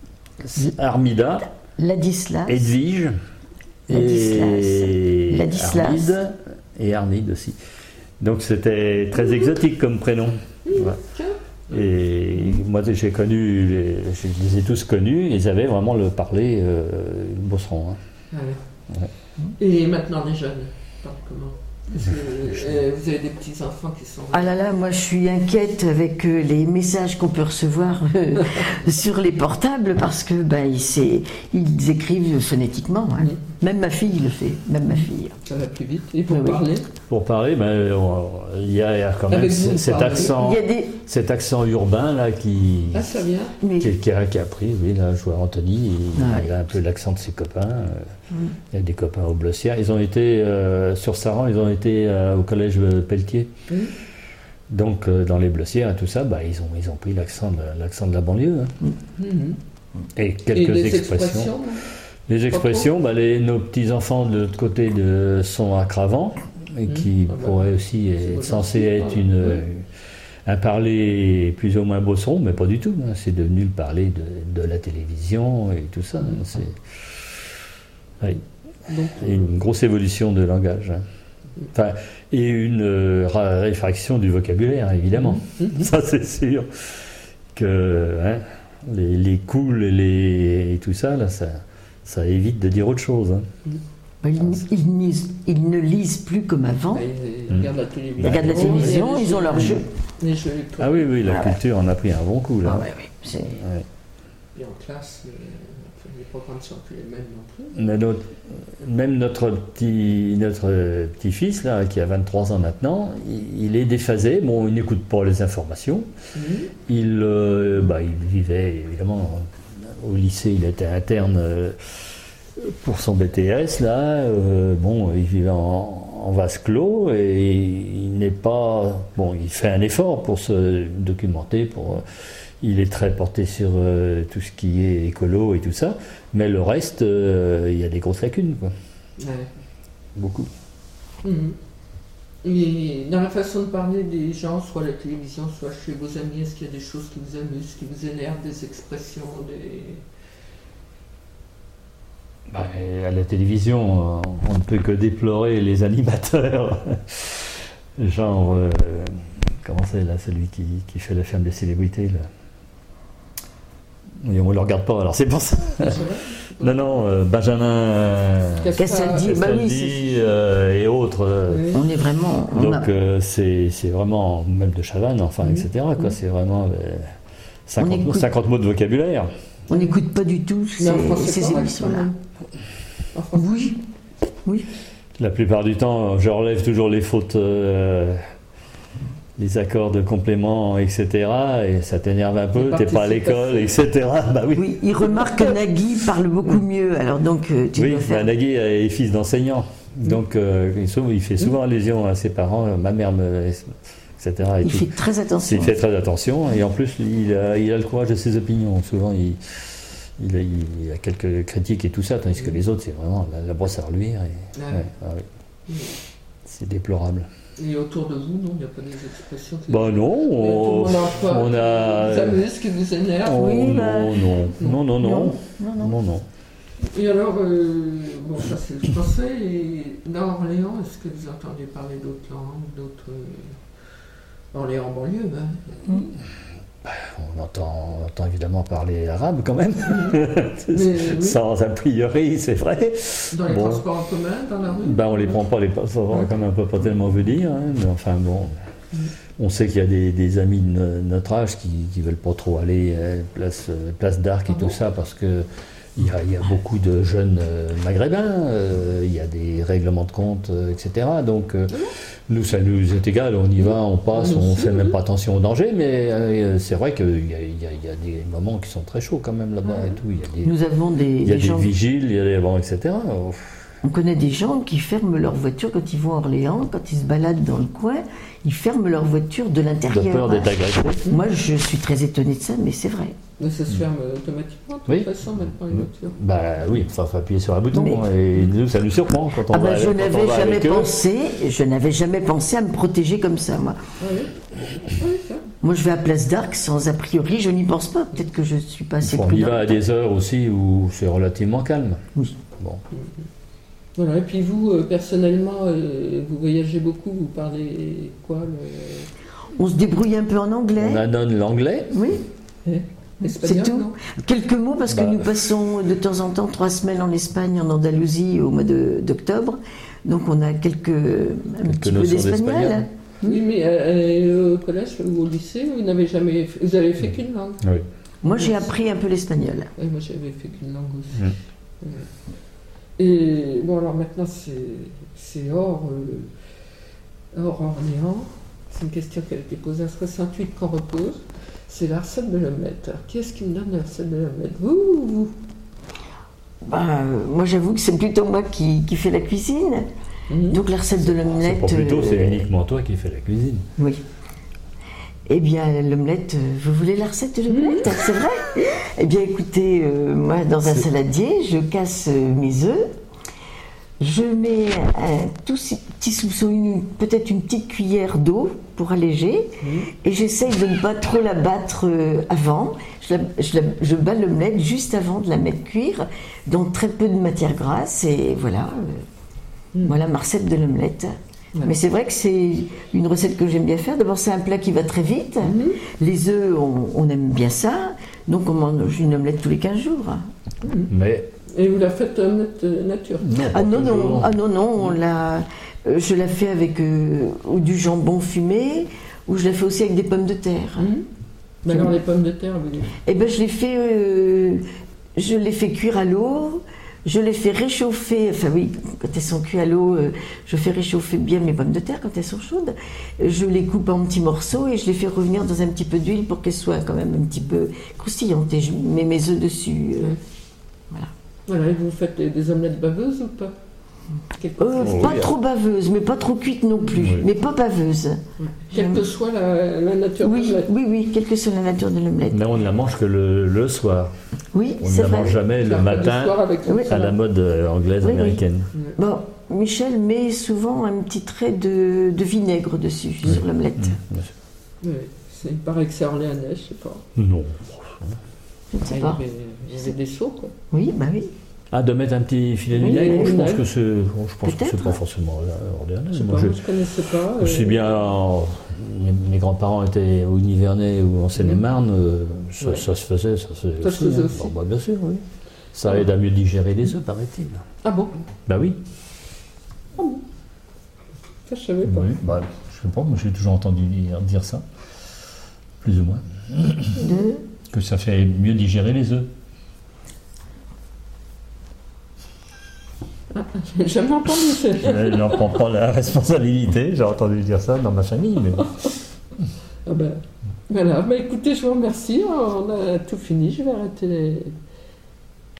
Armida, Ladislas, Edwige, et Ladislas. Armide, et Armide aussi. Donc c'était très exotique comme prénom. Ouais. Et moi j'ai connu, les, je les ai tous connus, ils avaient vraiment le parler euh, beauceron. Hein. Ah ouais. Ouais. Et maintenant les jeunes, parlent comment? Euh, vous avez des petits-enfants qui sont... Ah là là, moi je suis inquiète avec euh, les messages qu'on peut recevoir euh, sur les portables parce que ben, ils, ils écrivent phonétiquement. Hein. Mmh. Même ma fille le fait, même ma fille. Ça va plus vite. Et pour oui, parler oui. Pour parler, ben, il y a quand même c- cet, accent, des... cet accent urbain là qui, ah, ça vient. qui, qui, qui, a, qui a pris, oui, là je vois Anthony, il, ah, il a un peu l'accent de ses copains. Euh, mmh. Il y a des copains au Blossière. Ils ont été, euh, sur Saran, ils ont été euh, au collège Pelletier. Mmh. Donc euh, dans les Blossières et tout ça, bah, ils, ont, ils ont pris l'accent de, l'accent de la banlieue. Hein. Mmh. Et quelques et expressions. expressions Les expressions, bah, les, nos petits-enfants de l'autre côté de, sont à Cravant, et qui mmh. pourraient aussi être censés être une, ouais. un parler plus ou moins beauceron, mais pas du tout. Hein. C'est devenu le parler de, de la télévision et tout ça. Hein. C'est oui. Donc, et une grosse évolution de langage. Hein. Enfin, et une euh, réfraction du vocabulaire, évidemment. Mmh. Ça, c'est sûr. Que, hein, les, les cools et, les, et tout ça, là, ça, ça évite de dire autre chose. Hein. Bah, ils, ils, lisent- ils ne lisent plus comme avant. Bah, ils regardent la télévision. Ils regardent la télévision, et ils ont leur jeu. Les jeux électroniques. Ah oui, oui, la Ah ouais. culture en a pris un bon coup, là. Ah ouais, ouais, c'est- Ouais. Et en classe, euh, les programmes sont plus les mêmes non plus. Mais notre- même notre petit, notre petit-fils, là, qui a vingt-trois ans maintenant, il, il est déphasé. Bon, il n'écoute pas les informations. Mhm. Il, euh, bah, il vivait, évidemment, au lycée, il était interne euh, pour son B T S, là. Euh, bon, il vivait en, en vase clos et il n'est pas... Bon, il fait un effort pour se documenter, pour... euh, il est très porté sur euh, tout ce qui est écolo et tout ça, mais le reste, euh, il y a des grosses lacunes, quoi. Ouais. Beaucoup. Mhm. Et dans la façon de parler des gens, soit à la télévision, soit chez vos amis, est-ce qu'il y a des choses qui vous amusent, qui vous énervent, des expressions, des... Bah, et à la télévision, euh, on ne peut que déplorer les animateurs. Genre, euh, comment c'est là, celui qui, qui fait la ferme des célébrités, là. Et on ne le regarde pas, alors c'est pour ça. Non, non, euh, Benjamin euh, Castaldi, bah oui, Castaldi, euh, et autres. euh, Oui. on est vraiment. on Donc a- euh, c'est c'est vraiment, même de Chavannes, enfin, Mhm. et cetera. Quoi, Mhm. c'est vraiment euh, cinquante, écoute- cinquante mots de vocabulaire. on n'écoute pas du tout Mais en ces, français ces correct, quand émissions-là. même. En français. Oui, oui. La plupart du temps, je relève toujours les fautes, euh, les accords de complément, et cetera. Et ça t'énerve un peu, t'es pas à l'école, et cetera. Bah oui. Oui, il remarque que Nagui parle beaucoup mieux. Alors donc, euh, tu Oui, dois faire. bah, Nagui est fils d'enseignant. Donc euh, il sou- il fait souvent allusion à ses parents, euh, ma mère, me, et cetera. Et Il tout. fait très attention. Il fait très attention et en plus il a, il a le courage de ses opinions. Souvent il, il, a, il a quelques critiques et tout ça, tandis que les autres c'est vraiment la, la brosse à reluire. Et, Ouais. ouais, ah oui. Mhm. C'est déplorable. Et autour de vous, non, il n'y a pas des expressions qui... Bah non, Mais tout le on, monde a quoi on a... Qui vous amuse, qui vous énerve. on- Oui, bah, non, non, non, non, non, Non, non. non, non. Et alors, euh, bon, ça c'est le français, et dans Orléans, est-ce que vous entendez parler d'autres langues, d'autres... euh, Orléans banlieue, hein. On entend, on entend évidemment parler arabe quand même, Mais, oui, sans a priori, c'est vrai. dans les bon. transports en commun, dans la rue. Ben, on les prend pas, les transports comme un peu pas tellement veut dire, hein, mais enfin bon. On sait qu'il y a des, des amis de no- notre âge qui, qui veulent pas trop aller euh, place, euh, place d'Arc et Ah tout bon ça parce que il y a, il y a beaucoup de jeunes euh, maghrébins, euh, il y a des règlements de compte, euh, et cetera. Donc euh, nous, ça nous est égal, on y va, on passe, Nous on aussi, fait même oui. pas attention au danger, mais euh, c'est vrai qu'il y a, il y a- il y a des moments qui sont très chauds quand même là-bas et tout. Il y a des, Nous avons des, il y a des des gens. vigiles, il y a des bon, et cetera. Oh, On connaît des gens qui ferment leur voiture quand ils vont à Orléans, quand ils se baladent dans le coin, ils ferment leur voiture de de l'intérieur. peur d'être agressé. Moi, je suis très étonnée de ça, mais c'est vrai. Mais ça se ferme automatiquement, de toute Oui. façon, maintenant, les voitures. Bah oui, il faut appuyer sur un bouton Mais- et nous, ça nous surprend quand on Ah va ben, avec- je quand on n'avais va jamais avec eux. pensé, je n'avais jamais pensé à me protéger comme ça, moi. Ah oui, oui, ça. Moi, je vais à Place d'Arc sans a priori, je n'y pense pas. Peut-être que je ne suis pas assez On y prudente. va à des heures aussi où c'est relativement calme. Oui. Bon. Voilà, et puis vous, euh, personnellement, euh, vous voyagez beaucoup, vous parlez quoi, le... On se débrouille un peu en anglais. On adonne l'anglais. Oui, Espagnol, c'est tout. non? Quelques mots, parce que Bah. nous passons de temps en temps trois semaines en Espagne, en Andalousie, au mois de- d'octobre. Donc on a quelques, un petit peu notions d'espagnol. d'espagnol. Oui, mais euh, euh, au collège ou au lycée, vous n'avez jamais, fait- vous avez fait qu'une langue. Oui. Moi, j'ai appris un peu l'espagnol. Oui, moi j'avais fait qu'une langue aussi. Mm. Ouais. Et bon, alors maintenant c'est c'est hors, euh, hors Orléans. C'est une question qui a été posée à soixante-huit qu'on repose. C'est la recette de l'omelette. Alors qui est-ce qui me donne la recette de l'omelette? Vous ou vous? Ben, euh, moi, j'avoue que c'est plutôt moi qui, qui fais la cuisine. Mhm. Donc la recette de C'est l'omelette. pas plutôt, c'est euh, uniquement toi qui fais la cuisine. Oui. Eh bien, l'omelette, euh, vous voulez la recette de l'omelette? C'est vrai? Eh bien, écoutez, euh, moi, dans un saladier, je casse euh, mes œufs, je mets un tout si- petit soupçon, une- peut-être une petite cuillère d'eau pour alléger, et j'essaye de ne pas trop la battre euh, avant. Je, la- je la- je bats l'omelette juste avant de la mettre cuire, donc très peu de matière grasse, et voilà. euh, Mm. Voilà ma recette de l'omelette. Ouais. Mais c'est vrai que c'est une recette que j'aime bien faire. D'abord, c'est un plat qui va très vite. Mhm. Les œufs, on, on aime bien ça. Donc on mange une omelette tous les quinze jours. Mais Et vous la faites omelette nature? non, Ah pas non, non, toujours. ah non, non, on l'a, euh, je la fais avec euh, ou du jambon fumé, ou je la fais aussi avec des pommes de terre. Mmh. Mais alors les pommes de terre, vous... Eh ben je les fais, euh, je les fais cuire à l'eau, je les fais réchauffer, enfin oui, quand elles sont cuites à l'eau, euh, je fais réchauffer bien mes pommes de terre quand elles sont chaudes, je les coupe en petits morceaux et je les fais revenir dans un petit peu d'huile pour qu'elles soient quand même un petit peu croustillantes et je mets mes œufs dessus. euh, voilà. Voilà, et vous faites des, des omelettes baveuses ou pas? Quelque- Euh, Oh, pas oui. trop baveuse, mais pas trop cuite non plus, Oui. mais pas baveuse. Ouais. Quelle que soit la, la nature de Oui, l'omelette. oui, oui, quelle que soit la nature de l'omelette. Mais on ne la mange que le, le soir. Oui, On ne c'est la vrai. mange jamais le Faire pas du matin soir avec le Oui. à la mode euh, anglaise, Oui, oui. américaine. Bon, Michel met souvent un petit trait de, de vinaigre dessus, sur l'omelette. Mmh, bien sûr. Oui, c'est- il paraît que c'est orléanais, je sais pas. Non. Je ne Ah, sais il, y pas. avait, il y avait des seaux, quoi. Oui, bah oui. Ah, de mettre un petit filet de Oui, vinaigre, oui, je oui. pense que c'est, je pense que Peut-être. c'est pas forcément orléanais. Je sais Moi, pas, je- moi, je connaissais pas. Je sais euh, bien, en- mes, mes grands-parents étaient au Nivernais ou en Seine-et-Marne, euh, ça, Ouais. ça se faisait, ça se faisait Ça se faisait hein. aussi. Bon, bah, bien sûr, oui. Ça aide à mieux digérer les œufs, paraît-il. Ah bon? Bah oui. Ça, je savais pas. Oui, bah, je sais pas, moi j'ai toujours entendu dire, dire ça, plus ou moins, De... que ça fait mieux digérer les œufs. J'ai jamais entendu ça. Je n'en prends pas la responsabilité, j'ai entendu dire ça dans ma famille, mais bon. Ah ben, voilà, bah, écoutez, je vous remercie. On a tout fini. Je vais arrêter les,